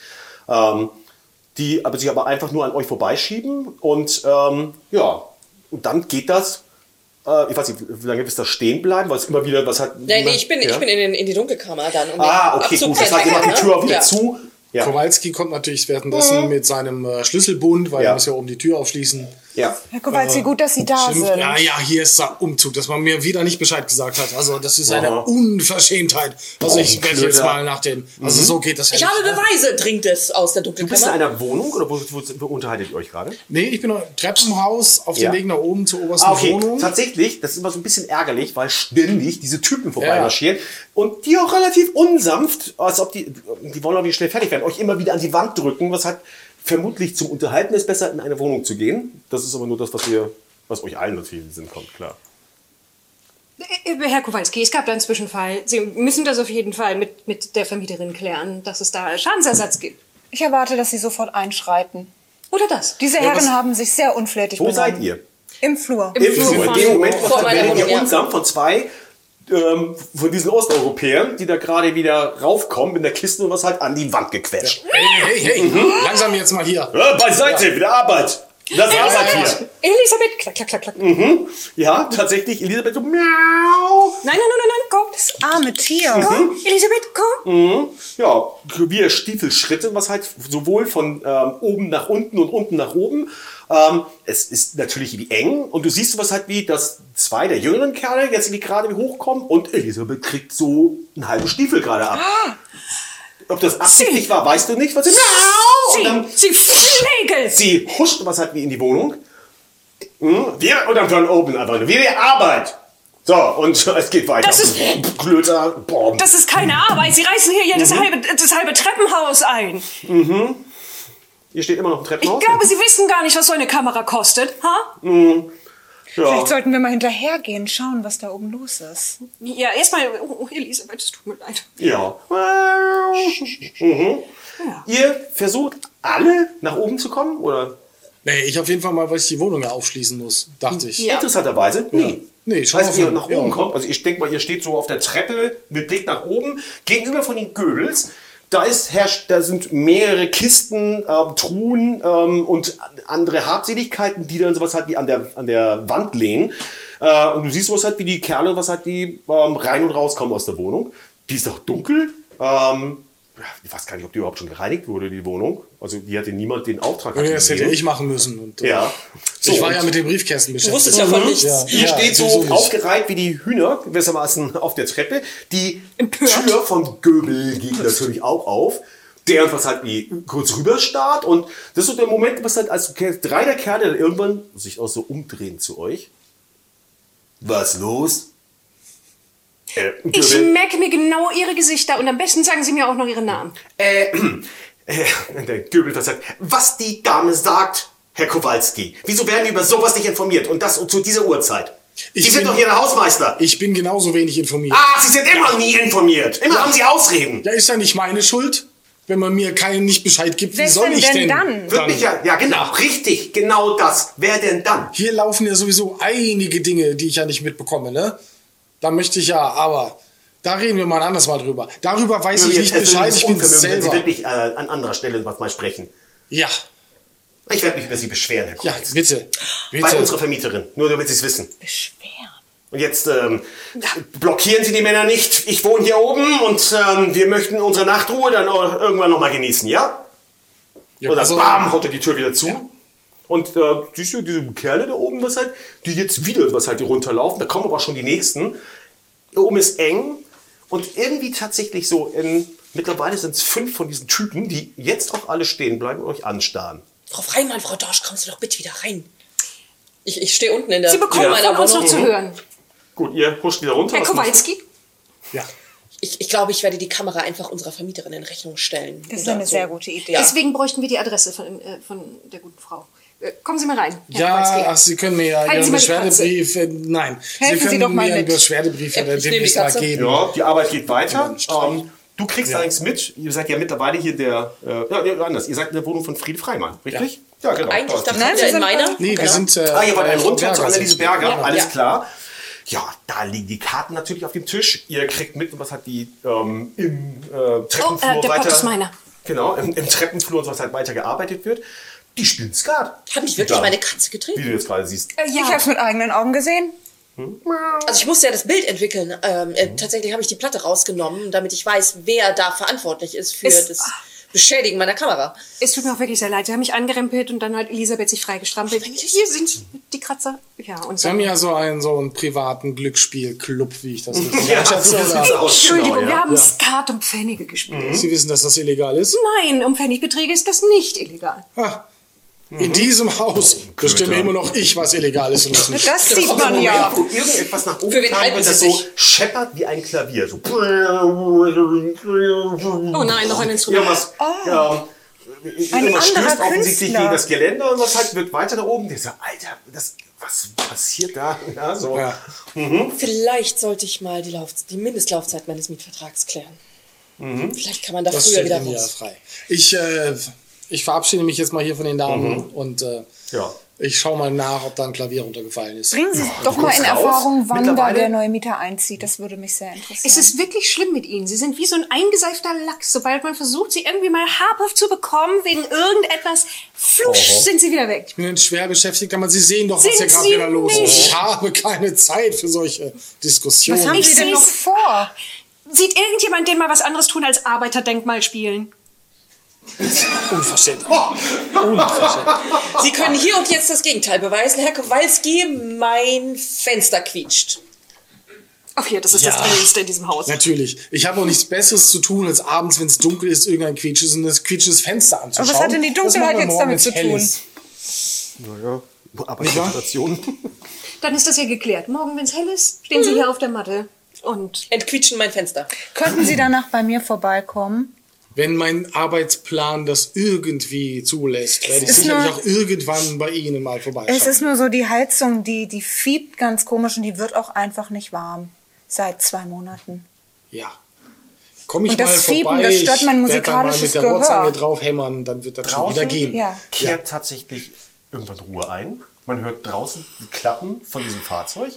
Die aber sich aber einfach nur an euch vorbeischieben. Und ja, und dann geht das. Ich weiß nicht, wie lange wirst du da stehen bleiben, weil es immer wieder was hat. Nee, ich bin in die Dunkelkammer dann. Um Okay, den Abzug gut. Das heißt, ihr macht die Tür auch wieder Ja. zu. Ja. Kowalski kommt natürlich währenddessen mit seinem Schlüsselbund, weil Ja. er muss ja oben die Tür aufschließen. Ja. Herr Kowalski, gut, dass Sie da Stimmt. sind. Ja, hier ist der Umzug, dass man mir wieder nicht Bescheid gesagt hat. Also das ist eine Aha. Unverschämtheit. Also ich werde jetzt Klöter. mal nach den... Also so geht das ja Ich habe nicht, ne? Beweise, dringt es aus der Du bist in Dunkelkammer. einer Wohnung oder wo unterhaltet ihr euch gerade? Nee, ich bin noch im Treppenhaus auf Ja. dem Weg nach oben zur obersten Okay, Wohnung. tatsächlich, das ist immer so ein bisschen ärgerlich, weil ständig diese Typen vorbeimarschieren Ja. und die auch relativ unsanft, als ob die wollen auch nicht schnell fertig werden, euch immer wieder an die Wand drücken, was halt vermutlich zum Unterhalten ist, besser in eine Wohnung zu gehen. Das ist aber nur das, was euch allen natürlich in den Sinn kommt, klar. Herr Kowalski, es gab da einen Zwischenfall. Sie müssen das auf jeden Fall mit der Vermieterin klären, dass es da Schadensersatz gibt. Ich erwarte, dass Sie sofort einschreiten. Oder das? Diese Ja, Herren was- haben sich sehr unflätig Wo benommen. seid ihr? Im Flur. Im Flur In dem Moment Vor meiner werdet ihr Wohnung, ja. unsanft von zwei von diesen Osteuropäern, die da gerade wieder raufkommen mit der Kiste und was halt an die Wand gequetscht. Hey, langsam jetzt mal hier. Beiseite, wieder Arbeit. Das ist Arbeit hier. Elisabeth, klack, klack, klack, klack. Ja, tatsächlich, Elisabeth so, miau. Nein, komm. Das arme Tier. Komm, Elisabeth, komm. Ja, wie Stiefelschritte, was halt sowohl von oben nach unten und unten nach oben. Es ist natürlich wie eng und du siehst was halt wie, dass zwei der jüngeren Kerle jetzt irgendwie gerade hochkommen und Elisabeth kriegt so einen halben Stiefel gerade ab. Ob das absichtlich war, weißt du nicht, was sie miau, und dann Sie Flegel! sie huscht was halt wie in die Wohnung. Wir, und dann von oben einfach nur, wie die Arbeit. So, und es geht weiter. Das ist- Klöter, Bomb. Das ist keine Arbeit. Sie reißen hier ja das halbe Treppenhaus ein. Hier steht immer noch ein Ich Treppenhaus. glaube, Sie wissen gar nicht, was so eine Kamera kostet. Ha? Vielleicht sollten wir mal hinterhergehen, schauen, was da oben los ist. Ja, erstmal. Oh, Elisabeth, es tut mir leid. Ja. Ihr versucht alle nach oben zu kommen, oder? Nee, ich auf jeden Fall mal, weil ich die Wohnung ja aufschließen muss, dachte ich. Interessanterweise, nee. Nee, schau Als auf ihr mal. nach oben kommt, also ich denke mal, ihr steht so auf der Treppe mit Blick nach oben, gegenüber von den Goebbels, da sind mehrere Kisten, Truhen und andere Habseligkeiten, die dann sowas halt wie an der Wand lehnen. Und du siehst was halt wie die Kerle, was halt die rein und rauskommen aus der Wohnung. Die ist noch dunkel. Ich weiß gar nicht, ob die überhaupt schon gereinigt wurde, die Wohnung. Also die hatte niemand den Auftrag. Nee, das hätte gegeben. ich machen müssen. Und, Ja. ich war und ja mit den Briefkästen Du beschäftigt. wusstest ja von nichts. Ihr steht so sowieso nicht. aufgereiht wie die Hühner, gewissermaßen auf der Treppe. Die Empört. Tür von Göbel geht natürlich auch auf. Der was halt wie kurz rüber starrt. Und das ist so der Moment, was halt als drei der Kerle dann irgendwann sich auch so umdrehen zu euch. Was los? Ich Göbel. merke mir genau Ihre Gesichter und am besten sagen Sie mir auch noch Ihren Namen. Der Göbel das sagt, was die Dame sagt, Herr Kowalski. Wieso werden wir über sowas nicht informiert? Und das zu dieser Uhrzeit? Sie sind doch hier der Hausmeister. Ich bin genauso wenig informiert. Ah, Sie sind immer nie informiert. Immer haben Sie Ausreden. Ja, ist ja nicht meine Schuld, wenn man mir nicht Bescheid gibt. Wie Wer soll denn ich denn dann? Wirklich, ja, genau, richtig, genau das. Wer denn dann? Hier laufen ja sowieso einige Dinge, die ich ja nicht mitbekomme, ne? Da möchte ich ja, aber da reden wir mal anders mal drüber. Darüber weiß ich nicht Bescheid, ich bin Wenn Sie selber. wirklich an anderer Stelle was mal sprechen. Ja, Ich werde mich über Sie beschweren, Herr ja, Kollege. bitte. Bei Bitte. unserer Vermieterin, nur damit Sie es wissen. Beschweren. Und jetzt blockieren Sie die Männer nicht. Ich wohne hier oben und wir möchten unsere Nachtruhe dann auch irgendwann noch mal genießen, ja? Ja, Oder also- bam, haut er die Tür wieder zu. Und siehst du, diese Kerle da oben, die jetzt wieder die runterlaufen, da kommen aber auch schon die nächsten. Da oben ist eng und irgendwie tatsächlich so, mittlerweile sind es 5 von diesen Typen, die jetzt auch alle stehen bleiben und euch anstarren. Frau Freimann, Frau Dorsch, kommen Sie doch bitte wieder rein. Ich stehe unten in der Sie bekommen von uns noch zu hören. Gut, ihr huscht wieder runter. Herr Was macht ihr? Kowalski? Ja. Ich glaube, ich werde die Kamera einfach unserer Vermieterin in Rechnung stellen. Das ist Oder eine so. sehr gute Idee. Ja. Deswegen bräuchten wir die Adresse von der guten Frau. Kommen Sie mal rein, Herr Ja, Kowalski. ach, Sie können mir ja Halten Ihren Sie mal die Beschwerdebrief, nein, Helfen Sie können Sie doch mal mir einen mit. Beschwerdebrief Ja, oder ich nehme die demnächst mal Katze. geben. Ja, die Arbeit geht weiter. Ja. Du kriegst Ja. allerdings mit, ihr seid ja mittlerweile hier anders. Ihr seid in der Wohnung von Friede Freimann, richtig? Ja, genau. Eigentlich Da ist dachte Nein, ich wir in sind meiner. Nee, wir Genau. sind... ihr wart ein runter zu Anneliese Berger, Ja. alles Ja. klar. Ja, da liegen die Karten natürlich auf dem Tisch. Ihr kriegt mit, was halt die im Treppenflur der Pott ist meiner. Genau, im Treppenflur, was halt weiter gearbeitet wird. Die spielen Skat. Hat mich wirklich Ja. meine Katze Wie getreten? du jetzt gerade siehst. Ich habe es mit eigenen Augen gesehen. Also ich musste ja das Bild entwickeln. Tatsächlich habe ich die Platte rausgenommen, damit ich weiß, wer da verantwortlich ist für das Beschädigen meiner Kamera. Es tut mir auch wirklich sehr leid. Sie haben mich angerempelt und dann hat Elisabeth sich freigestrampelt. Hier sind die Kratzer. Ja, und Sie haben dann, ja so einen privaten Glücksspielclub, wie ich das richtig Ja, einschätze, so oder? sieht's aus. Entschuldigung, Genau, wir ja. haben Skat um Pfennige gespielt. Sie wissen, dass das illegal ist? Nein, um Pfennigbeträge ist das nicht illegal. Ah, in diesem Haus bestimme immer noch ich, was illegal ist und was nicht. Das sieht man ja. Wo irgendetwas nach oben Für wen kam, halten wird Sie das so sich? scheppert wie ein Klavier. So. Oh nein, noch ein Instrument. Irgendwas, ja, irgendwas anderer stößt offensichtlich Künstler. gegen das Geländer und was halt wird weiter da oben. Der so, Alter, was passiert da? Ja, so. Ja. Vielleicht sollte ich mal die Mindestlaufzeit meines Mietvertrags klären. Vielleicht kann man da Das früher steht wieder Ihnen ja raus. frei. Ich verabschiede mich jetzt mal hier von den Damen und Ja. ich schaue mal nach, ob da ein Klavier runtergefallen ist. Bringen Sie doch mal in raus. Erfahrung, wann da Mittlerweile- der neue Mieter einzieht. Das würde mich sehr interessieren. Es ist wirklich schlimm mit ihnen. Sie sind wie so ein eingeseifter Lachs. Sobald man versucht, sie irgendwie mal habhaft zu bekommen, wegen irgendetwas, flusch, sind sie wieder weg. Ich bin schwer beschäftigt, aber Sie sehen doch, was Sind hier gerade Sie wieder los ist. nicht? Ich habe keine Zeit für solche Diskussionen. Was haben Ich Sie denn noch seh's. vor? Sieht irgendjemand den mal was anderes tun als Arbeiterdenkmal spielen? Unverschämt. Unverschämt. Sie können hier und jetzt das Gegenteil beweisen. Herr Kowalski, mein Fenster quietscht. Ach ja, das ist das Ja. Dringendste in diesem Haus. Natürlich. Ich habe auch nichts Besseres zu tun, als abends, wenn es dunkel ist, irgendein quietschendes Fenster anzuschauen. Aber was hat denn die Das Dunkelheit machen wir jetzt morgen, damit wenn's zu hell tun? ist. Naja, aber Situation. Dann ist das ja geklärt. Morgen, wenn es hell ist, stehen sie hier auf der Matte. Und Entquietschen mein Fenster. Könnten Sie danach bei mir vorbeikommen? Wenn mein Arbeitsplan das irgendwie zulässt, werde ich ist sicherlich nur- auch irgendwann bei Ihnen mal vorbeischauen. Es ist nur so, die Heizung, die fiebt ganz komisch und die wird auch einfach nicht warm. Seit 2 Monaten. Ja. Komme ich Und das mal Fiepen, vorbei, das stört mein ich werde dann mal musikalisches mit der Gehör. Rohrzange draufhämmern, dann wird das schon wieder gehen. Ja. Kehrt tatsächlich irgendwann Ruhe ein. Man hört draußen die Klappen von diesem Fahrzeug.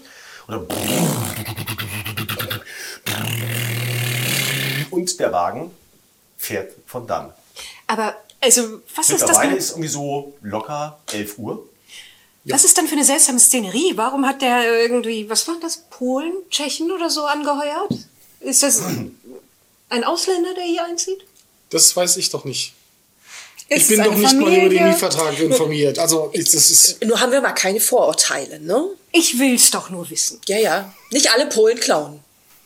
Und der Wagen fährt von dann. aber, also, was ist das Mittlerweile denn? ist irgendwie so locker 11 Uhr. Was ist dann für eine seltsame Szenerie? Warum hat der irgendwie, was war das, Polen, Tschechen oder so angeheuert? Ist das ein Ausländer, der hier einzieht? Das weiß ich doch nicht. Ist Ich bin es doch eine nicht mal über den Familie? Mietvertrag informiert. Also, das ist... Nur haben wir mal keine Vorurteile, ne? Ich will's doch nur wissen. Ja, ja. Nicht alle Polen klauen.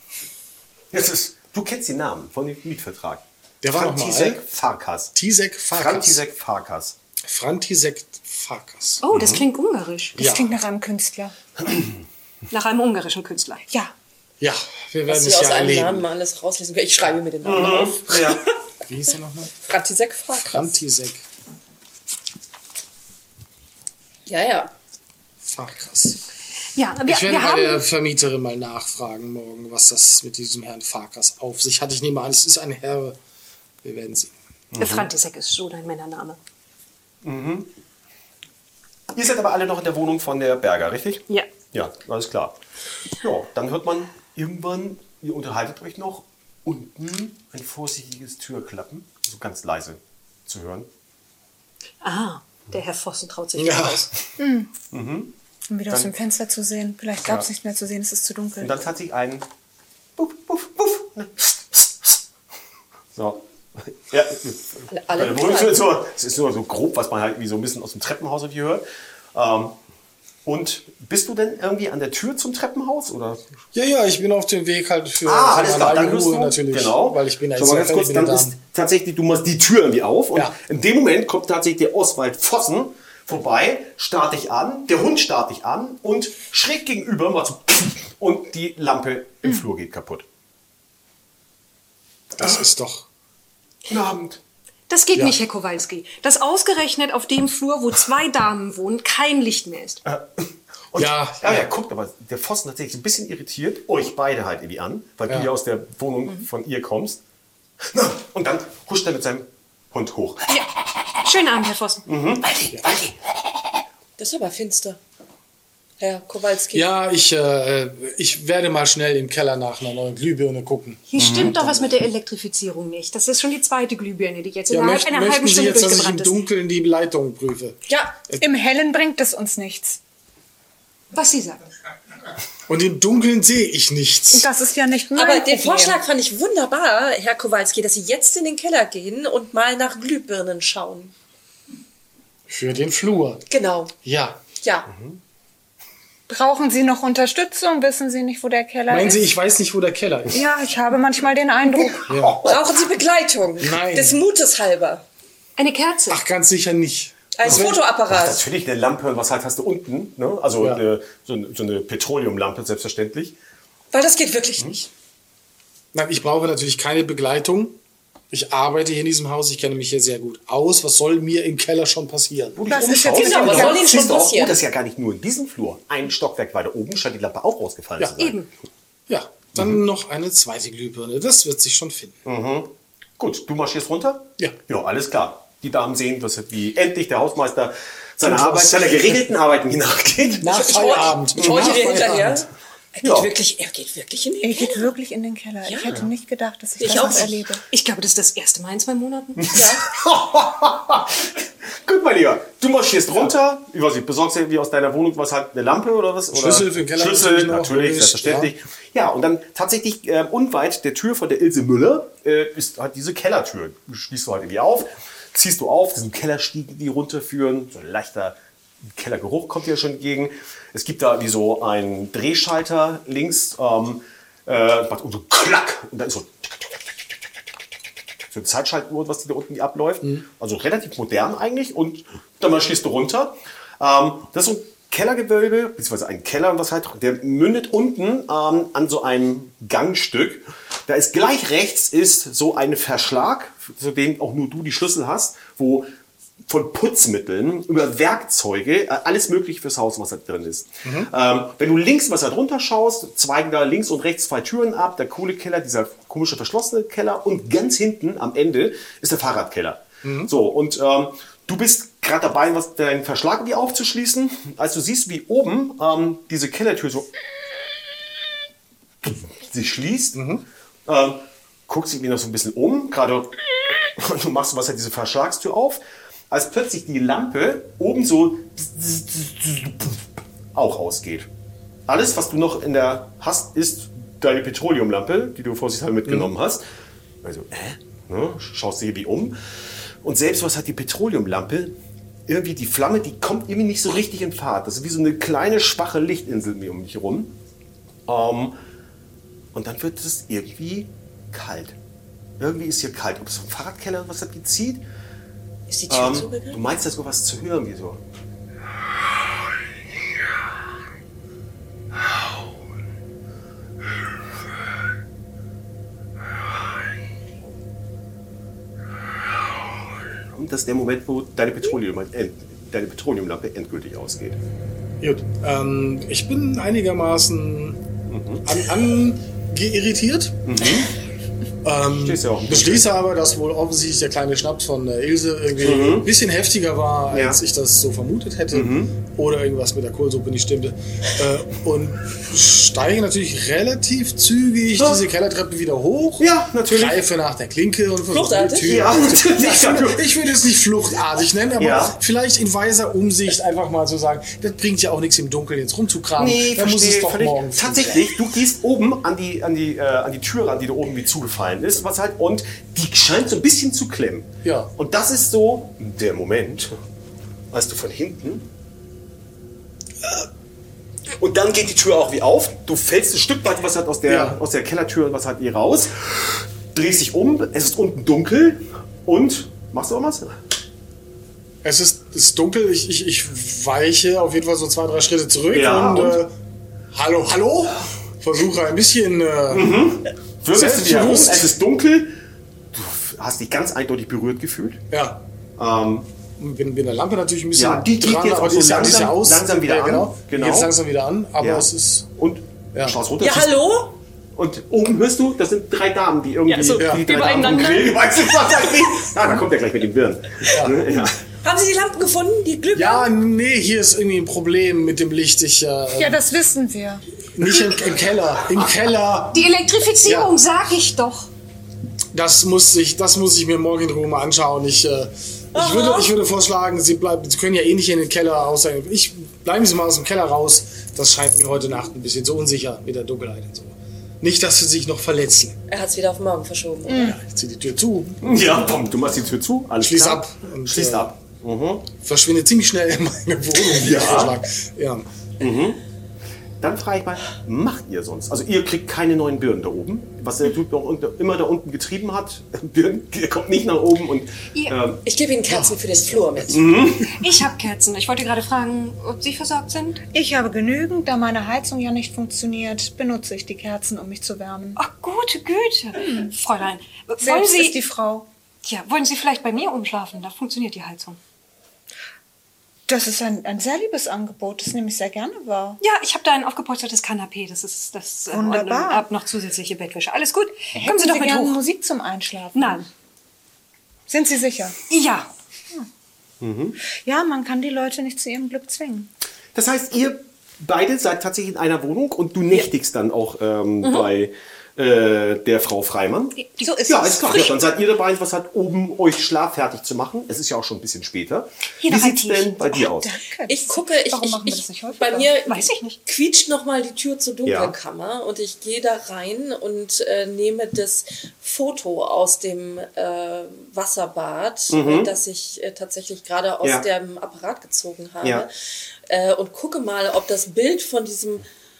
Du kennst den Namen von dem Mietvertrag. Der war noch mal. František Farkas. Tisek Farkas. František Farkas. František Farkas. Oh, das klingt ungarisch. Das Ja. klingt nach einem Künstler. Nach einem ungarischen Künstler. Ja. Ja, wir Was werden Sie es aus ja einem erleben. Namen mal alles rauslesen können. Ich schreibe mir den Namen auf. Ja. Wie hieß er nochmal? František Farkas. František Ja, ja. Farkas. Ja, Ich werde wir bei der haben... Vermieterin mal nachfragen morgen, was das mit diesem Herrn Farkas auf sich hat. Ich nehme an, es ist ein Herr. Wir werden sehen. František ist so dein Männername. Ihr seid aber alle noch in der Wohnung von der Berger, richtig? Ja. Ja, alles klar. Ja, dann hört man irgendwann, ihr unterhaltet euch noch, unten ein vorsichtiges Türklappen, so ganz leise zu hören. Ah, der Herr Vossen traut sich Ja. raus. Um wieder aus dem Fenster zu sehen. Vielleicht gab es nichts mehr zu sehen, es ist zu dunkel. Und dann hat sich ein Puff, Puff, Puff. So. Ja, Alle bei der Wohnung ist es ist nur so grob, was man halt wie so ein bisschen aus dem Treppenhaus irgendwie hört. Und bist du denn irgendwie an der Tür zum Treppenhaus? Oder? Ja, ich bin auf dem Weg halt für Alles meine klar, dann eigene hörst Ruhe du, natürlich. genau. Weil ich bin ja Schon mal ganz kurz, dann ist tatsächlich, du machst die Tür irgendwie auf und Ja. in dem Moment kommt tatsächlich der Oswald Vossen vorbei, starrt dich an, der Hund starrt dich an und schräg gegenüber macht so und die Lampe im Flur geht kaputt. Das ist doch. Guten Abend. Das geht Ja. nicht, Herr Kowalski. Dass ausgerechnet auf dem Flur, wo 2 Damen wohnen, kein Licht mehr ist. Und Ja. guckt aber, der Pfosten tatsächlich ein bisschen irritiert, euch beide halt irgendwie an, weil du ja aus der Wohnung von ihr kommst. Na, und dann huscht er mit seinem Hund hoch. Schönen Abend, Herr Vossen. Das ist aber finster. Herr Kowalski. Ja, ich werde mal schnell im Keller nach einer neuen Glühbirne gucken. Hier stimmt doch was mit der Elektrifizierung nicht. Das ist schon die 2. Glühbirne, die jetzt Ja, innerhalb einer halben möchten Sie Stunde jetzt, dass ich im durchgebrannt ist. Dunkeln die Leitung prüfe? Ja, Im Hellen bringt es uns nichts. Was Sie sagen. Und im Dunkeln sehe ich nichts. Das ist ja nicht mein aber den Problem. Vorschlag fand ich wunderbar, Herr Kowalski, dass Sie jetzt in den Keller gehen und mal nach Glühbirnen schauen. Für den Flur. Genau. Ja. Ja. Brauchen Sie noch Unterstützung? Wissen Sie nicht, wo der Keller Meinen ist? Sie, ich weiß nicht, wo der Keller ist? Ja, ich habe manchmal den Eindruck. Brauchen Sie Begleitung? Nein. Des Mutes halber. Eine Kerze. Ach, ganz sicher nicht. Ein Fotoapparat. Natürlich eine Lampe, was halt hast du unten, ne? Also Ja. so eine Petroleumlampe, selbstverständlich. Weil das geht wirklich nicht. Nein, ich brauche natürlich keine Begleitung. Ich arbeite hier in diesem Haus, ich kenne mich hier sehr gut aus. Was soll mir im Keller schon passieren? Das ist jetzt Genau, was soll Ihnen schon Siehst du auch, passieren? das ist ja gar nicht nur in diesem Flur. Ein Stockwerk weiter oben scheint die Lampe auch rausgefallen Ja. zu sein. Eben. Ja, dann noch eine zweite Glühbirne. Das wird sich schon finden. Gut, du marschierst runter? Ja. Ja, alles klar. Die Damen sehen, wie endlich der Hausmeister seiner geregelten Arbeiten nachgeht. Nach Feierabend. Ich horche Nach dir hinterher. Feierabend. Er geht wirklich in den Er geht Keller. wirklich in den Keller. Ich hätte nicht gedacht, dass ich Ich das auch noch nicht. erlebe. Ich glaube, das ist das erste Mal in 2 Monaten. Ja. Gut, mein Lieber, du marschierst runter. Ich weiß nicht, besorgst du irgendwie aus deiner Wohnung was halt, eine Lampe oder was? Oder Schlüssel für den Keller Schlüssel, natürlich noch, natürlich, logisch, selbstverständlich. Ja, und dann tatsächlich unweit der Tür von der Ilse Müller ist halt diese Kellertür. Schließt du halt irgendwie auf, ziehst du auf, diesen Kellerstiegen, die runterführen. So ein leichter Kellergeruch kommt dir schon entgegen. Es gibt da wie so einen Drehschalter links, macht so Klack und dann ist so eine Zeitschaltuhr, was die da unten abläuft. Also relativ modern eigentlich. Und dann mal schließt du runter. Das ist so ein Kellergewölbe, beziehungsweise ein Keller, was halt, der mündet unten an so einem Gangstück. Da ist gleich rechts ist so ein Verschlag, zu dem auch nur du die Schlüssel hast, wo von Putzmitteln über Werkzeuge, alles mögliche fürs Haus, was da drin ist. Wenn du links was da drunter schaust, zweigen da links und rechts 2 Türen ab, der Kohlekeller, dieser komische verschlossene Keller und ganz hinten am Ende ist der Fahrradkeller. So, und du bist gerade dabei, deinen Verschlag irgendwie aufzuschließen, als du siehst, wie oben diese Kellertür so sich schließt, guckst dich wieder noch so ein bisschen um, gerade und du machst was halt diese Verschlagstür auf, als plötzlich die Lampe oben so auch ausgeht. Alles, was du noch in der hast, ist deine Petroleumlampe, die du vorsichtshalber mitgenommen hast. Also, ne, schaust du irgendwie um. Und selbst was hat die Petroleumlampe, irgendwie die Flamme, die kommt irgendwie nicht so richtig in Fahrt. Das ist wie so eine kleine, schwache Lichtinsel um dich herum. Und dann wird es irgendwie kalt. Irgendwie ist hier kalt. Ob es vom Fahrradkeller was hat gezieht? Ist die Tür Du zugegangen? meinst, da ist was zu hören, wie so. Und das ist der Moment, wo deine Petroleumlampe endgültig ausgeht. Gut. Ich bin einigermaßen angeirritiert. Stehst ja auch im Beschließe aber, dass wohl offensichtlich der kleine Schnaps von Ilse irgendwie ein bisschen heftiger war, als ich das so vermutet hätte. Oder irgendwas mit der Kohlsuppe nicht stimmte. Und steige natürlich relativ zügig diese Kellertreppe wieder hoch. Ja, natürlich. Greife nach der Klinke und versuche die Fluchtartig? Tür. Ja, natürlich. Ich würde es nicht fluchtartig nennen, aber Ja. vielleicht in weiser Umsicht einfach mal so sagen, das bringt ja auch nichts im Dunkeln jetzt rumzukramen. Nee, da muss es verstehe, doch völlig. morgen früh sein. Tatsächlich, du gehst oben an die Tür ran, die da oben wie zugefallen ist, was halt, und die scheint so ein bisschen zu klemmen. Ja. Und das ist so der Moment, als du von hinten und dann geht die Tür auch wie auf. Du fällst ein Stück weit was halt aus der Kellertür was halt hier raus, drehst dich um, es ist unten dunkel und machst du auch was? Es ist dunkel, ich weiche auf jeden Fall so 2, 3 Schritte zurück Ja, und hallo? Versuche ein bisschen Wirbelst du dich herum, selbstbewusst. es ist dunkel, du hast dich ganz eindeutig berührt gefühlt. Ja. Bin der Lampe natürlich ein bisschen Ja, die geht dran, jetzt aber auch die so ist ja aus. langsam wieder an. Genau. Die Genau. geht jetzt langsam wieder an, aber Ja. es ist... Und Ja. schaust runter. Ja, siehst- hallo? Und oben hörst du, das sind 3 Damen, die irgendwie... Ja, so die 3 Damen vom übereinander. Grill, weißt du, was da geht? Ah, da kommt er gleich mit dem Birnen. Ja. Haben Sie die Lampen gefunden? Die Glühbirnen? Ja, nee, hier ist irgendwie ein Problem mit dem Licht. Ja, das wissen wir. Nicht im Keller. Im Keller. Die Elektrifizierung, Ja. sag ich doch. Das muss ich mir morgen in Ruhe mal anschauen. Ich würde vorschlagen, Sie können ja eh nicht in den Keller außer. Bleiben Sie mal aus dem Keller raus. Das scheint mir heute Nacht ein bisschen so unsicher mit der Dunkelheit und so. Nicht, dass Sie sich noch verletzen. Er hat es wieder auf morgen verschoben. Oder? Ja, ich ziehe die Tür zu, Ja, komm, du machst die Tür zu, alles Schließ klar. ab und, Schließt ab. verschwinde ziemlich schnell in meine Wohnung. wie ich vorschlage. Ja. Dann frage ich mal, macht ihr sonst? Also ihr kriegt keine neuen Birnen da oben, was der Typ immer da unten getrieben hat. Birnen, der kommt nicht nach oben und Ich gebe Ihnen Kerzen für den Flur mit. Ich habe Kerzen. Ich wollte gerade fragen, ob Sie versorgt sind. Ich habe genügend, da meine Heizung ja nicht funktioniert, benutze ich die Kerzen, um mich zu wärmen. Ach, gute Güte. Fräulein, wollen Selbst Sie... ist die Frau. Ja, wollen Sie vielleicht bei mir umschlafen? Da funktioniert die Heizung. Das ist ein sehr liebes Angebot, das nehme ich sehr gerne wahr. Ja, ich habe da ein aufgepolstertes Kanapee. Das ist das. Wunderbar. Und hab noch zusätzliche Bettwäsche. Alles gut. Kommen Hätten Sie doch mit gerne hoch. Musik zum Einschlafen? Nein. Sind Sie sicher? Ja. Ja, man kann die Leute nicht zu ihrem Glück zwingen. das heißt, ihr beide seid tatsächlich in einer Wohnung und du nächtigst dann auch bei der Frau Freimann. So ist Ja, es. ist klar. Ja, dann seid ihr dabei, was hat oben euch schlaffertig zu machen. Es ist ja auch schon ein bisschen später. Hier Wie noch ein sieht's Tisch. denn bei dir aus? Danke. Ich gucke, Warum machen wir das nicht häufiger? bei mir Weiß ich nicht. quietscht nochmal die Tür zur Dunkelkammer und ich gehe da rein und nehme das Foto aus dem Wasserbad, das ich tatsächlich gerade aus dem Apparat gezogen habe und gucke mal, ob das Bild von diesem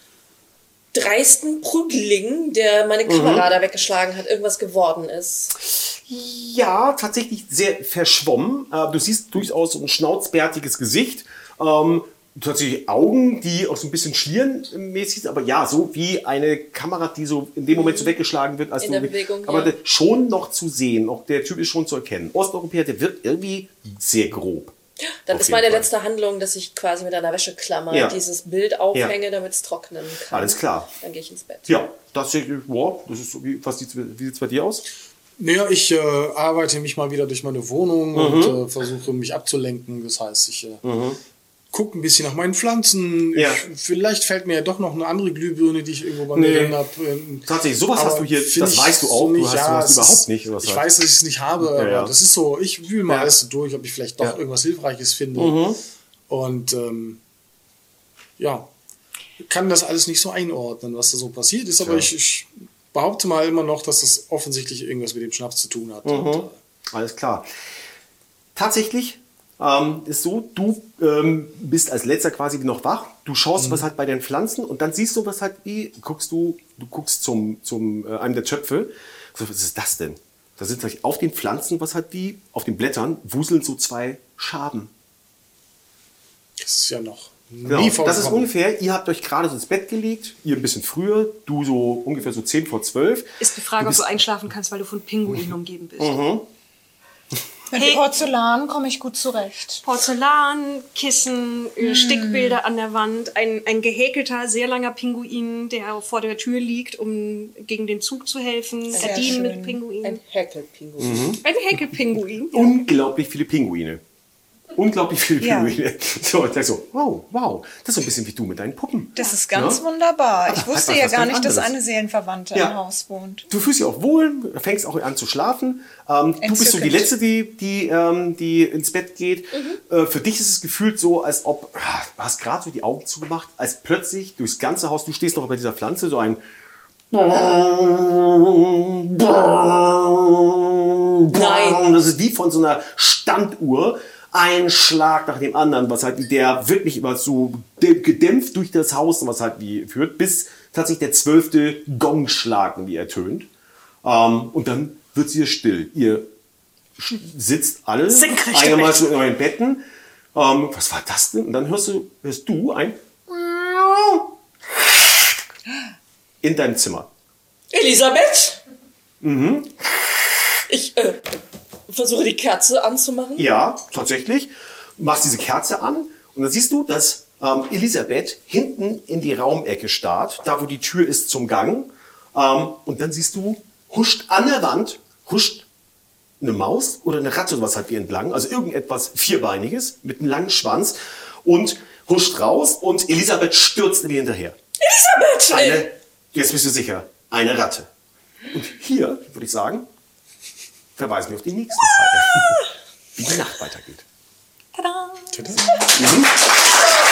dreisten Prügling, der meine Kamera da weggeschlagen hat, irgendwas geworden ist. Ja, tatsächlich sehr verschwommen. Du siehst durchaus so ein schnauzbärtiges Gesicht. Tatsächlich Augen, die auch so ein bisschen schlierenmäßig sind, aber ja, so wie eine Kamera, die so in dem Moment so weggeschlagen wird. Als In der Bewegung, aber ja. schon noch zu sehen. Auch der Typ ist schon zu erkennen. Osteuropäer, der wirkt irgendwie sehr grob. Dann Auf ist jeden meine Fall. letzte Handlung, dass ich quasi mit einer Wäscheklammer dieses Bild aufhänge, damit es trocknen kann. Alles klar. Dann gehe ich ins Bett. Ja, das ist so, wie sieht es bei dir aus? Naja, ich arbeite mich mal wieder durch meine Wohnung und versuche mich abzulenken. Das heißt, ich gucke ein bisschen nach meinen Pflanzen. Ja. Vielleicht fällt mir ja doch noch eine andere Glühbirne, die ich irgendwo bei mir drin habe. Tatsächlich, sowas hast du hier, find das ich weißt du so auch, nicht. du hast Ja, sowas es überhaupt ist- nicht. Sowas Ich halt. weiß, dass ich es nicht habe, aber ja. das ist so, ich wühle mal Ja. alles so durch, ob ich vielleicht doch Ja. irgendwas Hilfreiches finde. Und ja, kann das alles nicht so einordnen, was da so passiert ist, aber ich behaupte mal immer noch, dass das offensichtlich irgendwas mit dem Schnaps zu tun hat. Und, Alles klar. Tatsächlich ist so, du bist als letzter quasi noch wach. Du schaust, was halt bei den Pflanzen und dann siehst du, was halt wie, du guckst zum einem der Töpfe. So, was ist das denn? Da sind gleich auf den Pflanzen, was halt wie, auf den Blättern wuseln so 2 Schaben. das ist ja noch Genau. nie Das ist vorgekommen. ungefähr, ihr habt euch gerade so ins Bett gelegt, ihr ein bisschen früher, du so ungefähr so 10 vor 12. Ist die Frage, ob du einschlafen kannst, weil du von Pinguinen umgeben bist. Mit Porzellan komme ich gut zurecht. Porzellan, Kissen, Stickbilder an der Wand, ein gehäkelter, sehr langer Pinguin, der vor der Tür liegt, um gegen den Zug zu helfen. Gardinen mit Pinguinen. Ein Häkelpinguin. Ein Häkelpinguin. Ja. Unglaublich viele Pinguine. Unglaublich viele Ja. Pinguine. So, und dann so, wow. Das ist so ein bisschen wie du mit deinen Puppen. Das ist ganz wunderbar. Ich Hat wusste was ja ganz gar nicht, dass anderes. eine Seelenverwandte Ja. im Haus wohnt. Du fühlst dich auch wohl, fängst auch an zu schlafen. Du bist so die Entzückend. Letzte, die ins Bett geht. Für dich ist es gefühlt so, als ob, du hast gerade so die Augen zugemacht, als plötzlich durchs ganze Haus, du stehst noch bei dieser Pflanze, so ein Nein. Das ist wie von so einer Standuhr. Ein Schlag nach dem anderen, was halt der wirklich immer so gedämpft durch das Haus, was halt wie führt, bis tatsächlich der 12. Gongschlag wie ertönt. Und dann wird es hier still. Ihr sitzt alle Senkrecht einigermaßen in euren Betten. Was war das denn? Und dann hörst du ein in deinem Zimmer. Elisabeth? Ich versuche die Kerze anzumachen. Ja, tatsächlich. Du machst diese Kerze an und dann siehst du, dass Elisabeth hinten in die Raumecke starrt, da wo die Tür ist zum Gang. Und dann siehst du, huscht an der Wand, huscht eine Maus oder eine Ratte, was halt wie entlang, also irgendetwas Vierbeiniges mit einem langen Schwanz und huscht raus und Elisabeth stürzt wie hinterher. Elisabeth! Jetzt bist du sicher, eine Ratte. Und hier, würde ich sagen, verweisen wir auf die nächste Teile, wie die Nacht weitergeht. Tada! Mhm.